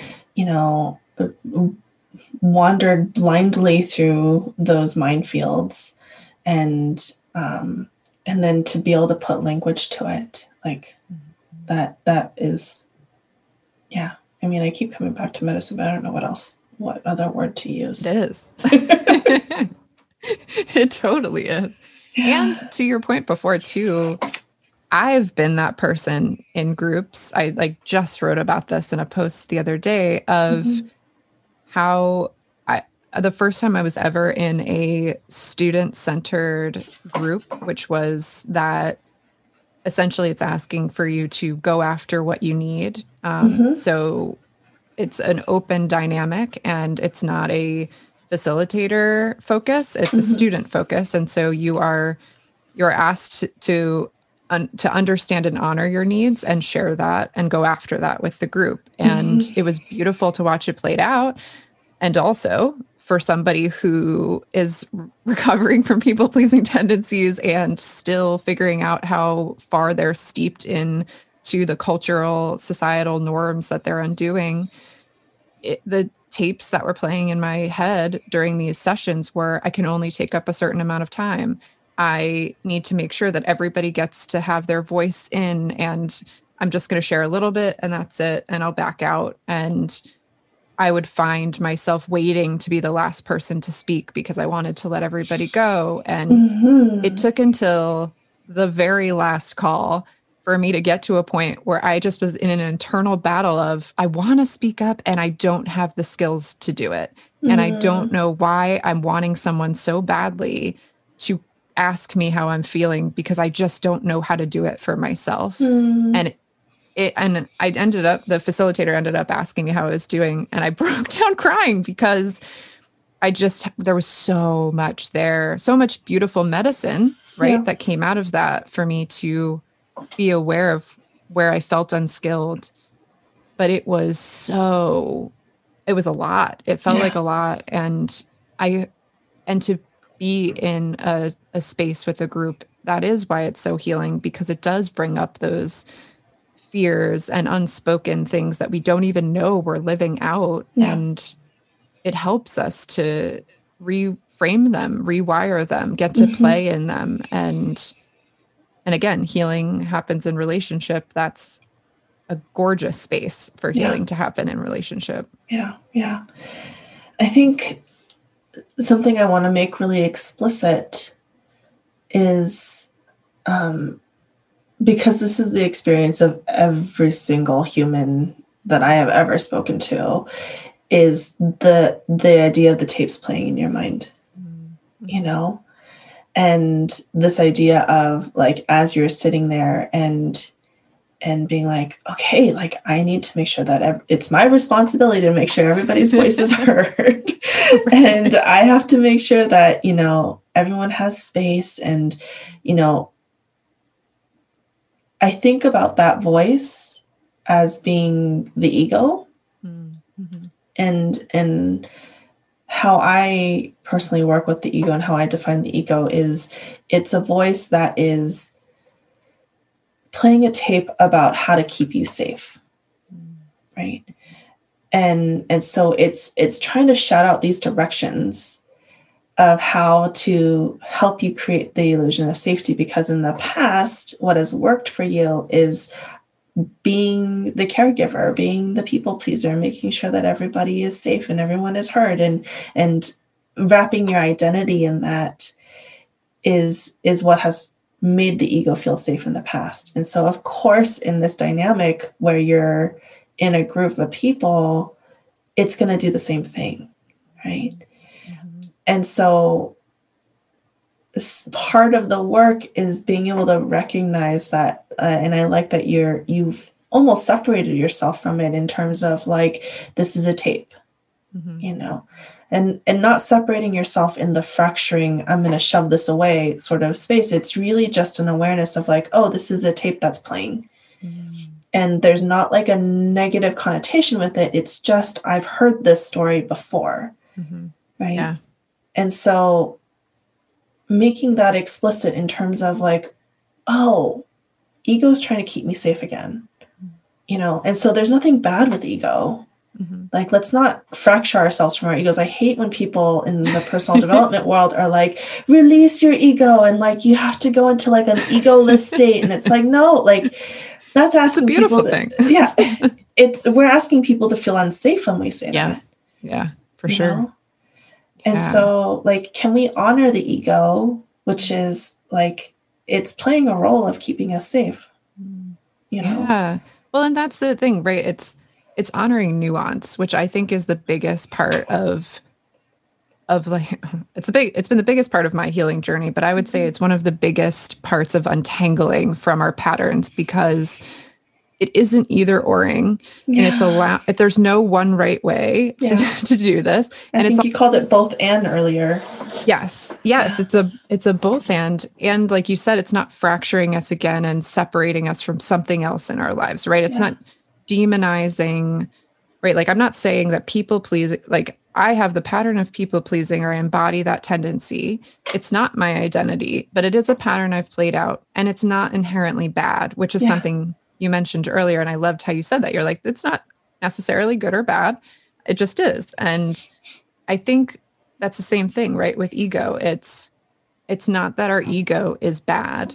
C: wandered blindly through those minefields, and then to be able to put language to it, like that is, I mean, I keep coming back to medicine, but I don't know what other word to use.
B: It is. It totally is. And to your point before too, I've been that person in groups. I just wrote about this in a post the other day of how the first time I was ever in a student-centered group, which was that essentially it's asking for you to go after what you need. So it's an open dynamic, and it's not a facilitator focus. It's a student focus. And so you're asked to understand and honor your needs and share that and go after that with the group. And it was beautiful to watch it played out. And also for somebody who is recovering from people-pleasing tendencies and still figuring out how far they're steeped in to the cultural, societal norms that they're undoing, the tapes that were playing in my head during these sessions were, I can only take up a certain amount of time. I need to make sure that everybody gets to have their voice in, and I'm just going to share a little bit and that's it. And I'll back out. And I would find myself waiting to be the last person to speak because I wanted to let everybody go. And it took until the very last call for me to get to a point where I just was in an internal battle of, I want to speak up and I don't have the skills to do it. And I don't know why I'm wanting someone so badly to ask me how I'm feeling, because I just don't know how to do it for myself. And I ended up, the facilitator ended up asking me how I was doing, and I broke down crying because there was so much there, so much beautiful medicine, right? That came out of that for me to be aware of where I felt unskilled. But it was a lot. It felt like a lot. And to be in a space with a group, that is why it's so healing, because it does bring up those fears and unspoken things that we don't even know we're living out. And it helps us to reframe them, rewire them, get to play in them. And again, healing happens in relationship. That's a gorgeous space for healing to happen in relationship.
C: Yeah. I think something I want to make really explicit is, because this is the experience of every single human that I have ever spoken to, is the idea of the tapes playing in your mind, and this idea of, like, as you're sitting there and being like, okay, like, I need to make sure that it's my responsibility to make sure everybody's voice is heard. And I have to make sure that, everyone has space. And, I think about that voice as being the ego. And how I personally work with the ego and how I define the ego is, it's a voice that is playing a tape about how to keep you safe. Right. And so it's trying to shout out these directions of how to help you create the illusion of safety, because in the past, what has worked for you is being the caregiver, being the people pleaser, making sure that everybody is safe and everyone is heard, and wrapping your identity in that is what has made the ego feel safe in the past. And so, of course, in this dynamic where you're in a group of people, it's going to do the same thing, right? Mm-hmm. And so part of the work is being able to recognize that, and I like that you've almost separated yourself from it in terms of like, this is a tape, you know, and not separating yourself in the fracturing, I'm going to shove this away sort of space. It's really just an awareness of like, oh, this is a tape that's playing. And there's not like a negative connotation with it. It's just, I've heard this story before, right? Yeah. And so making that explicit in terms of like, oh, ego is trying to keep me safe again, you know? And so there's nothing bad with ego. Like, let's not fracture ourselves from our egos. I hate when people in the personal development world are like, release your ego. And like, you have to go into like an egoless state. And it's like, no, like that's asking
B: it's a beautiful
C: people
B: thing.
C: Yeah. We're asking people to feel unsafe when we say that.
B: Yeah, for sure.
C: Know? And so like, can we honor the ego, which is like, it's playing a role of keeping us safe, you know?
B: Yeah. Well, and that's the thing, right? It's honoring nuance, which I think is the biggest part of like, it's been the biggest part of my healing journey, but I would say it's one of the biggest parts of untangling from our patterns, because it isn't either oring, and there's no one right way to do this.
C: I think you called it both and earlier.
B: Yes. It's a both and like you said, it's not fracturing us again and separating us from something else in our lives, right? It's not demonizing, right? Like, I'm not saying that people please, like I have the pattern of people pleasing, or I embody that tendency. It's not my identity, but it is a pattern I've played out, and it's not inherently bad, which is something you mentioned earlier. And I loved how you said that. You're like, it's not necessarily good or bad. It just is. And I think that's the same thing, right? With ego, it's not that our ego is bad.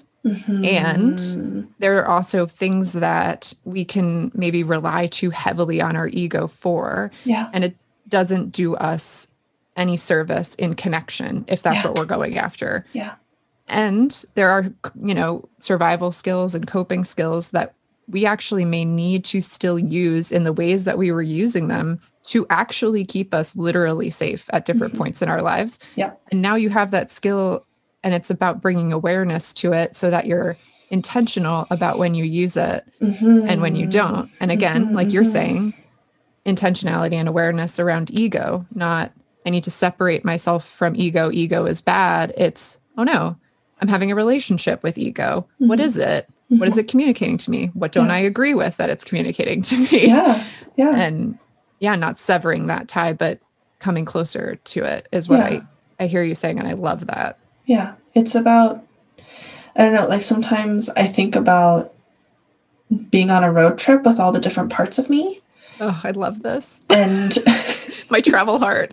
B: And there are also things that we can maybe rely too heavily on our ego for. And it doesn't do us any service in connection, if that's what we're going after. And there are, survival skills and coping skills that we actually may need to still use in the ways that we were using them to actually keep us literally safe at different points in our lives. And now you have that skill, and it's about bringing awareness to it so that you're intentional about when you use it and when you don't. And again, like you're saying, intentionality and awareness around ego, not I need to separate myself from ego. Ego is bad. It's, oh no, I'm having a relationship with ego. What is it? What is it communicating to me? What don't I agree with that it's communicating to me? And not severing that tie, but coming closer to it is what I hear you saying. And I love that.
C: Yeah. It's about, I don't know, like sometimes I think about being on a road trip with all the different parts of me.
B: Oh, I love this.
C: And
B: my travel heart.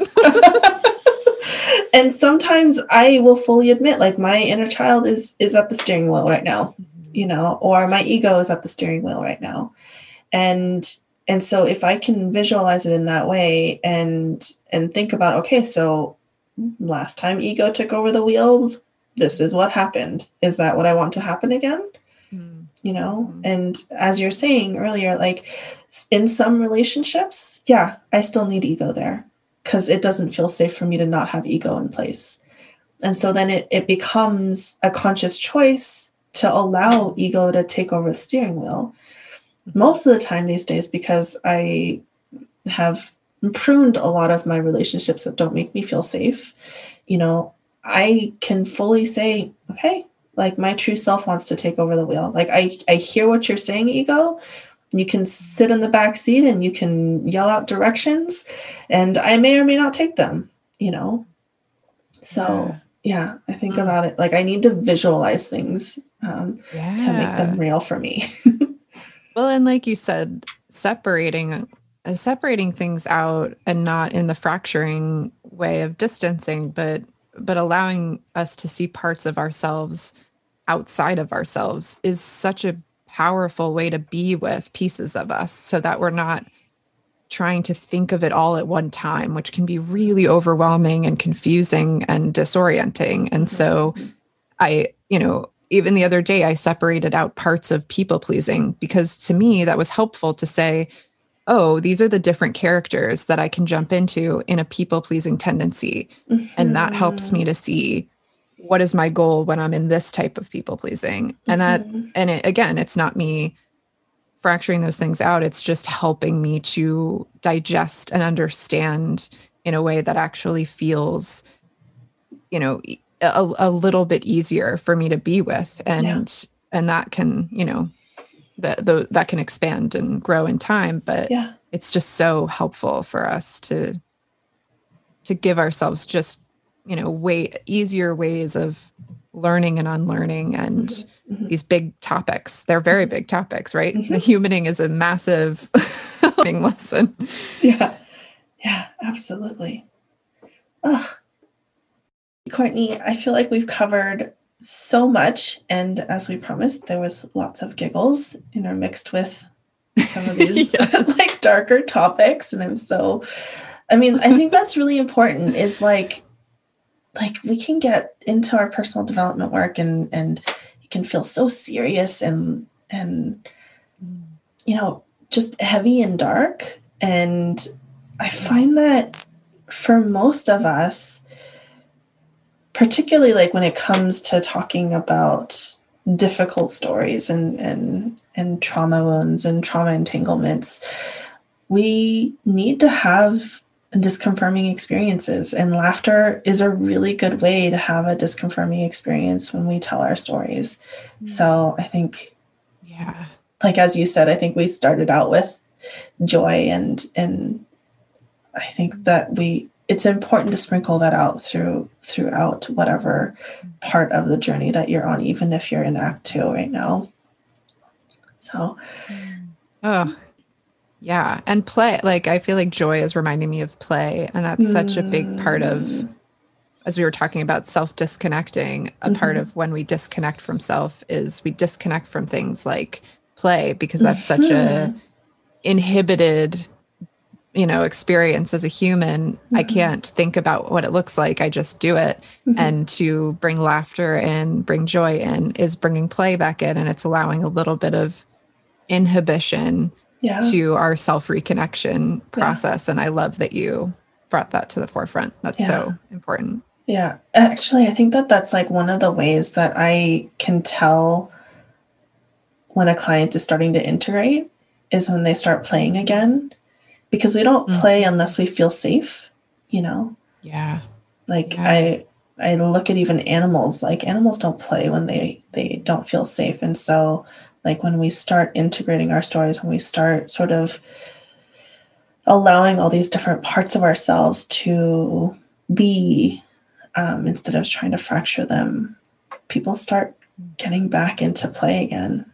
C: And sometimes I will fully admit, like, my inner child is at the steering wheel right now, or my ego is at the steering wheel right now. And so if I can visualize it in that way and think about, okay, so last time ego took over the wheels, this is what happened. Is that what I want to happen again? And as you're saying earlier, like in some relationships, I still need ego there because it doesn't feel safe for me to not have ego in place. And so then it becomes a conscious choice to allow ego to take over the steering wheel. Most of the time these days, because I have pruned a lot of my relationships that don't make me feel safe, I can fully say, okay, like my true self wants to take over the wheel. Like I hear what you're saying, ego. You can sit in the back seat and you can yell out directions, and I may or may not take them, So I think about it. Like I need to visualize things to make them real for me.
B: Well, and like you said, separating things out, and not in the fracturing way of distancing, but but allowing us to see parts of ourselves outside of ourselves is such a powerful way to be with pieces of us, so that we're not trying to think of it all at one time, which can be really overwhelming and confusing and disorienting. And so even the other day, I separated out parts of people pleasing, because to me, that was helpful to say, oh, these are the different characters that I can jump into in a people pleasing tendency. And that helps me to see what is my goal when I'm in this type of people pleasing. And it's not me fracturing those things out. It's just helping me to digest and understand in a way that actually feels, a little bit easier for me to be with. And that can, that can expand and grow in time, but it's just so helpful for us to give ourselves just, easier ways of learning and unlearning and these big topics. They're very big topics, right? The humaning is a massive learning lesson.
C: Yeah, absolutely. Oh, Courtney, I feel like we've covered so much. And as we promised, there was lots of giggles intermixed with some of these like darker topics. And I think that's really important, is like we can get into our personal development work and it can feel so serious and just heavy and dark. And I find that for most of us, particularly like when it comes to talking about difficult stories and trauma wounds and trauma entanglements, we need to have disconfirming experiences, and laughter is a really good way to have a disconfirming experience when we tell our stories. So I think, like as you said, I think we started out with joy, and I think that it's important to sprinkle that out throughout whatever part of the journey that you're on, even if you're in Act 2 right now. So,
B: yeah. And play, like, I feel like joy is reminding me of play. And that's such a big part of, as we were talking about self-disconnecting, a part of when we disconnect from self is we disconnect from things like play, because that's such a inhibited, experience as a human. I can't think about what it looks like. I just do it. And to bring laughter in, bring joy in, is bringing play back in. And it's allowing a little bit of inhibition to our self-reconnection process. And I love that you brought that to the forefront. That's so important.
C: Yeah. Actually, I think that's like one of the ways that I can tell when a client is starting to integrate is when they start playing again, because we don't play unless we feel safe,
B: Yeah.
C: Like I look at even animals, like animals don't play when they don't feel safe. And so like when we start integrating our stories, when we start sort of allowing all these different parts of ourselves to be, instead of trying to fracture them, people start getting back into play again.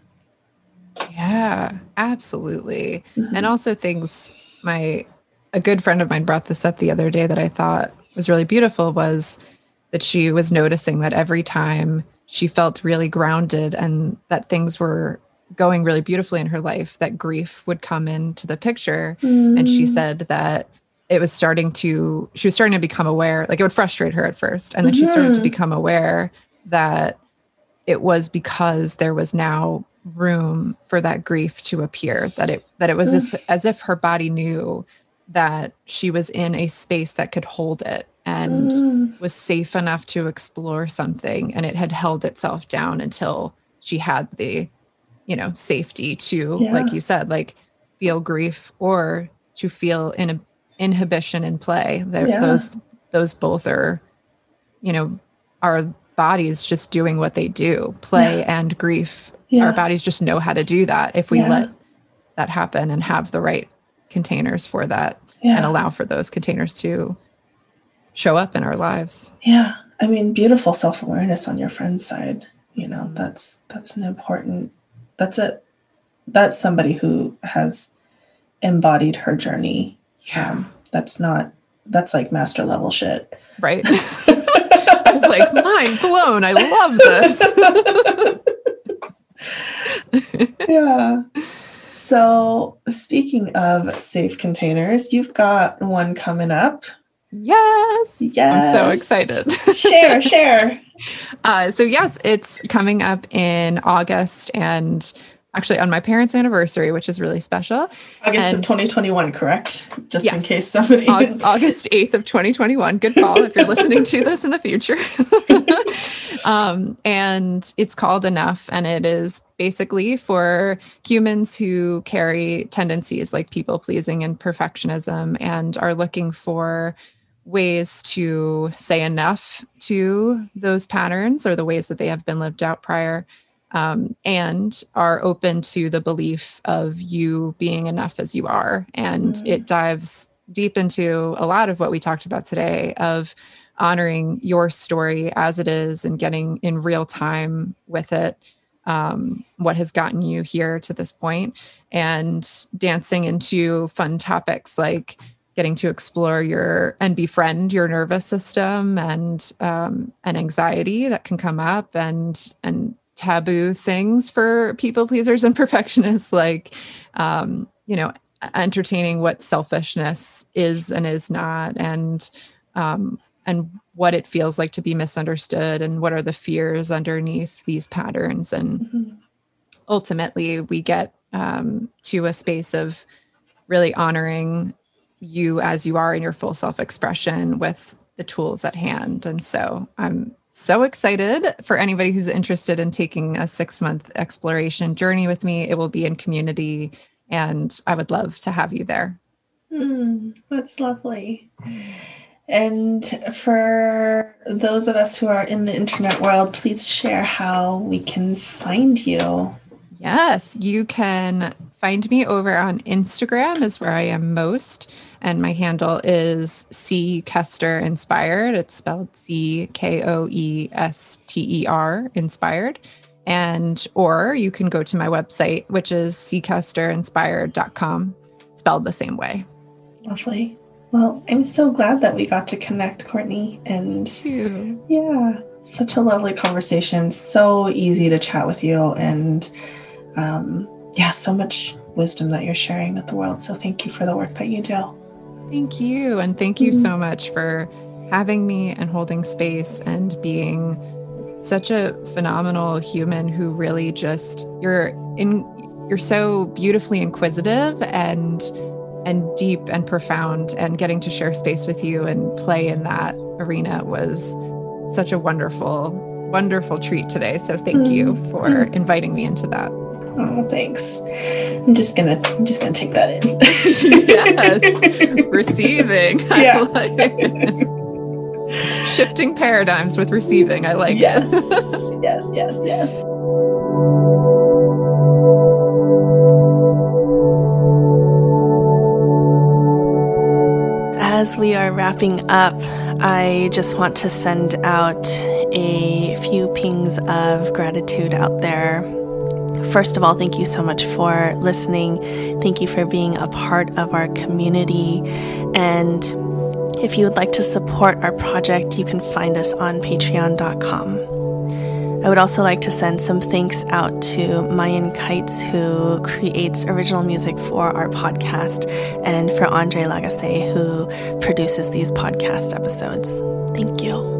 B: Yeah, absolutely. And also things, a good friend of mine brought this up the other day that I thought was really beautiful, was that she was noticing that every time she felt really grounded and that things were going really beautifully in her life, that grief would come into the picture. And she said that she was starting to become aware, like it would frustrate her at first. And then she started to become aware that it was because there was now room for that grief to appear, that it was as if her body knew that she was in a space that could hold it and was safe enough to explore something, and it had held itself down until she had the safety to, like you said, like feel grief or to feel inhibition in play. Those both are our bodies just doing what they do, play and grief. Our bodies just know how to do that if we let that happen and have the right containers for that and allow for those containers to show up in our lives.
C: Yeah. I mean, beautiful self-awareness on your friend's side. That's an important, that's somebody who has embodied her journey. That's like master level shit.
B: Right. I was like, mind blown. I love this.
C: Yeah. So speaking of safe containers, you've got one coming up.
B: Yes.
C: Yes.
B: I'm so excited.
C: Share.
B: So yes, it's coming up in August and actually on my parents' anniversary, which is really special.
C: August of 2021, correct? Just
B: yes,
C: in case somebody...
B: August 8th of 2021. Good call if you're listening to this in the future. And it's called Enough. And it is basically for humans who carry tendencies like people pleasing and perfectionism and are looking for ways to say enough to those patterns or the ways that they have been lived out prior, and are open to the belief of you being enough as you are. And it dives deep into a lot of what we talked about today of honoring your story as it is and getting in real time with it, what has gotten you here to this point, and dancing into fun topics like getting to explore and befriend your nervous system and anxiety that can come up and taboo things for people pleasers and perfectionists, like, entertaining what selfishness is and is not, and what it feels like to be misunderstood and what are the fears underneath these patterns. And ultimately we get to a space of really honoring you as you are in your full self-expression with the tools at hand. And so I'm so excited for anybody who's interested in taking a 6-month exploration journey with me. It will be in community and I would love to have you there.
C: That's lovely. And for those of us who are in the internet world, please share how we can find you.
B: Yes, you can find me over on Instagram is where I am most. And my handle is C Koester Inspired. It's spelled CKOESTER Inspired. Or you can go to my website, which is ckoesterinspired.com, spelled the same way.
C: Lovely. Well, I'm so glad that we got to connect, Courtney. And yeah, such a lovely conversation. So easy to chat with you. And so much wisdom that you're sharing with the world. So thank you for the work that you do.
B: Thank you. And thank you so much for having me and holding space and being such a phenomenal human who really just, you're so beautifully inquisitive and deep and profound, and getting to share space with you and play in that arena was such a wonderful, wonderful treat today. So thank you for inviting me into that.
C: Oh, thanks. I'm just gonna take that in.
B: Yes. Receiving.
C: Yeah.
B: I like it. Shifting paradigms with receiving. I like it.
C: Yes. As we are wrapping up, I just want to send out a few pings of gratitude out there. First of all, thank you so much for listening. Thank you for being a part of our community. And if you would like to support our project, you can find us on patreon.com. I would also like to send some thanks out to Mayan Kites, who creates original music for our podcast, and for Andre Lagacé, who produces these podcast episodes. Thank you.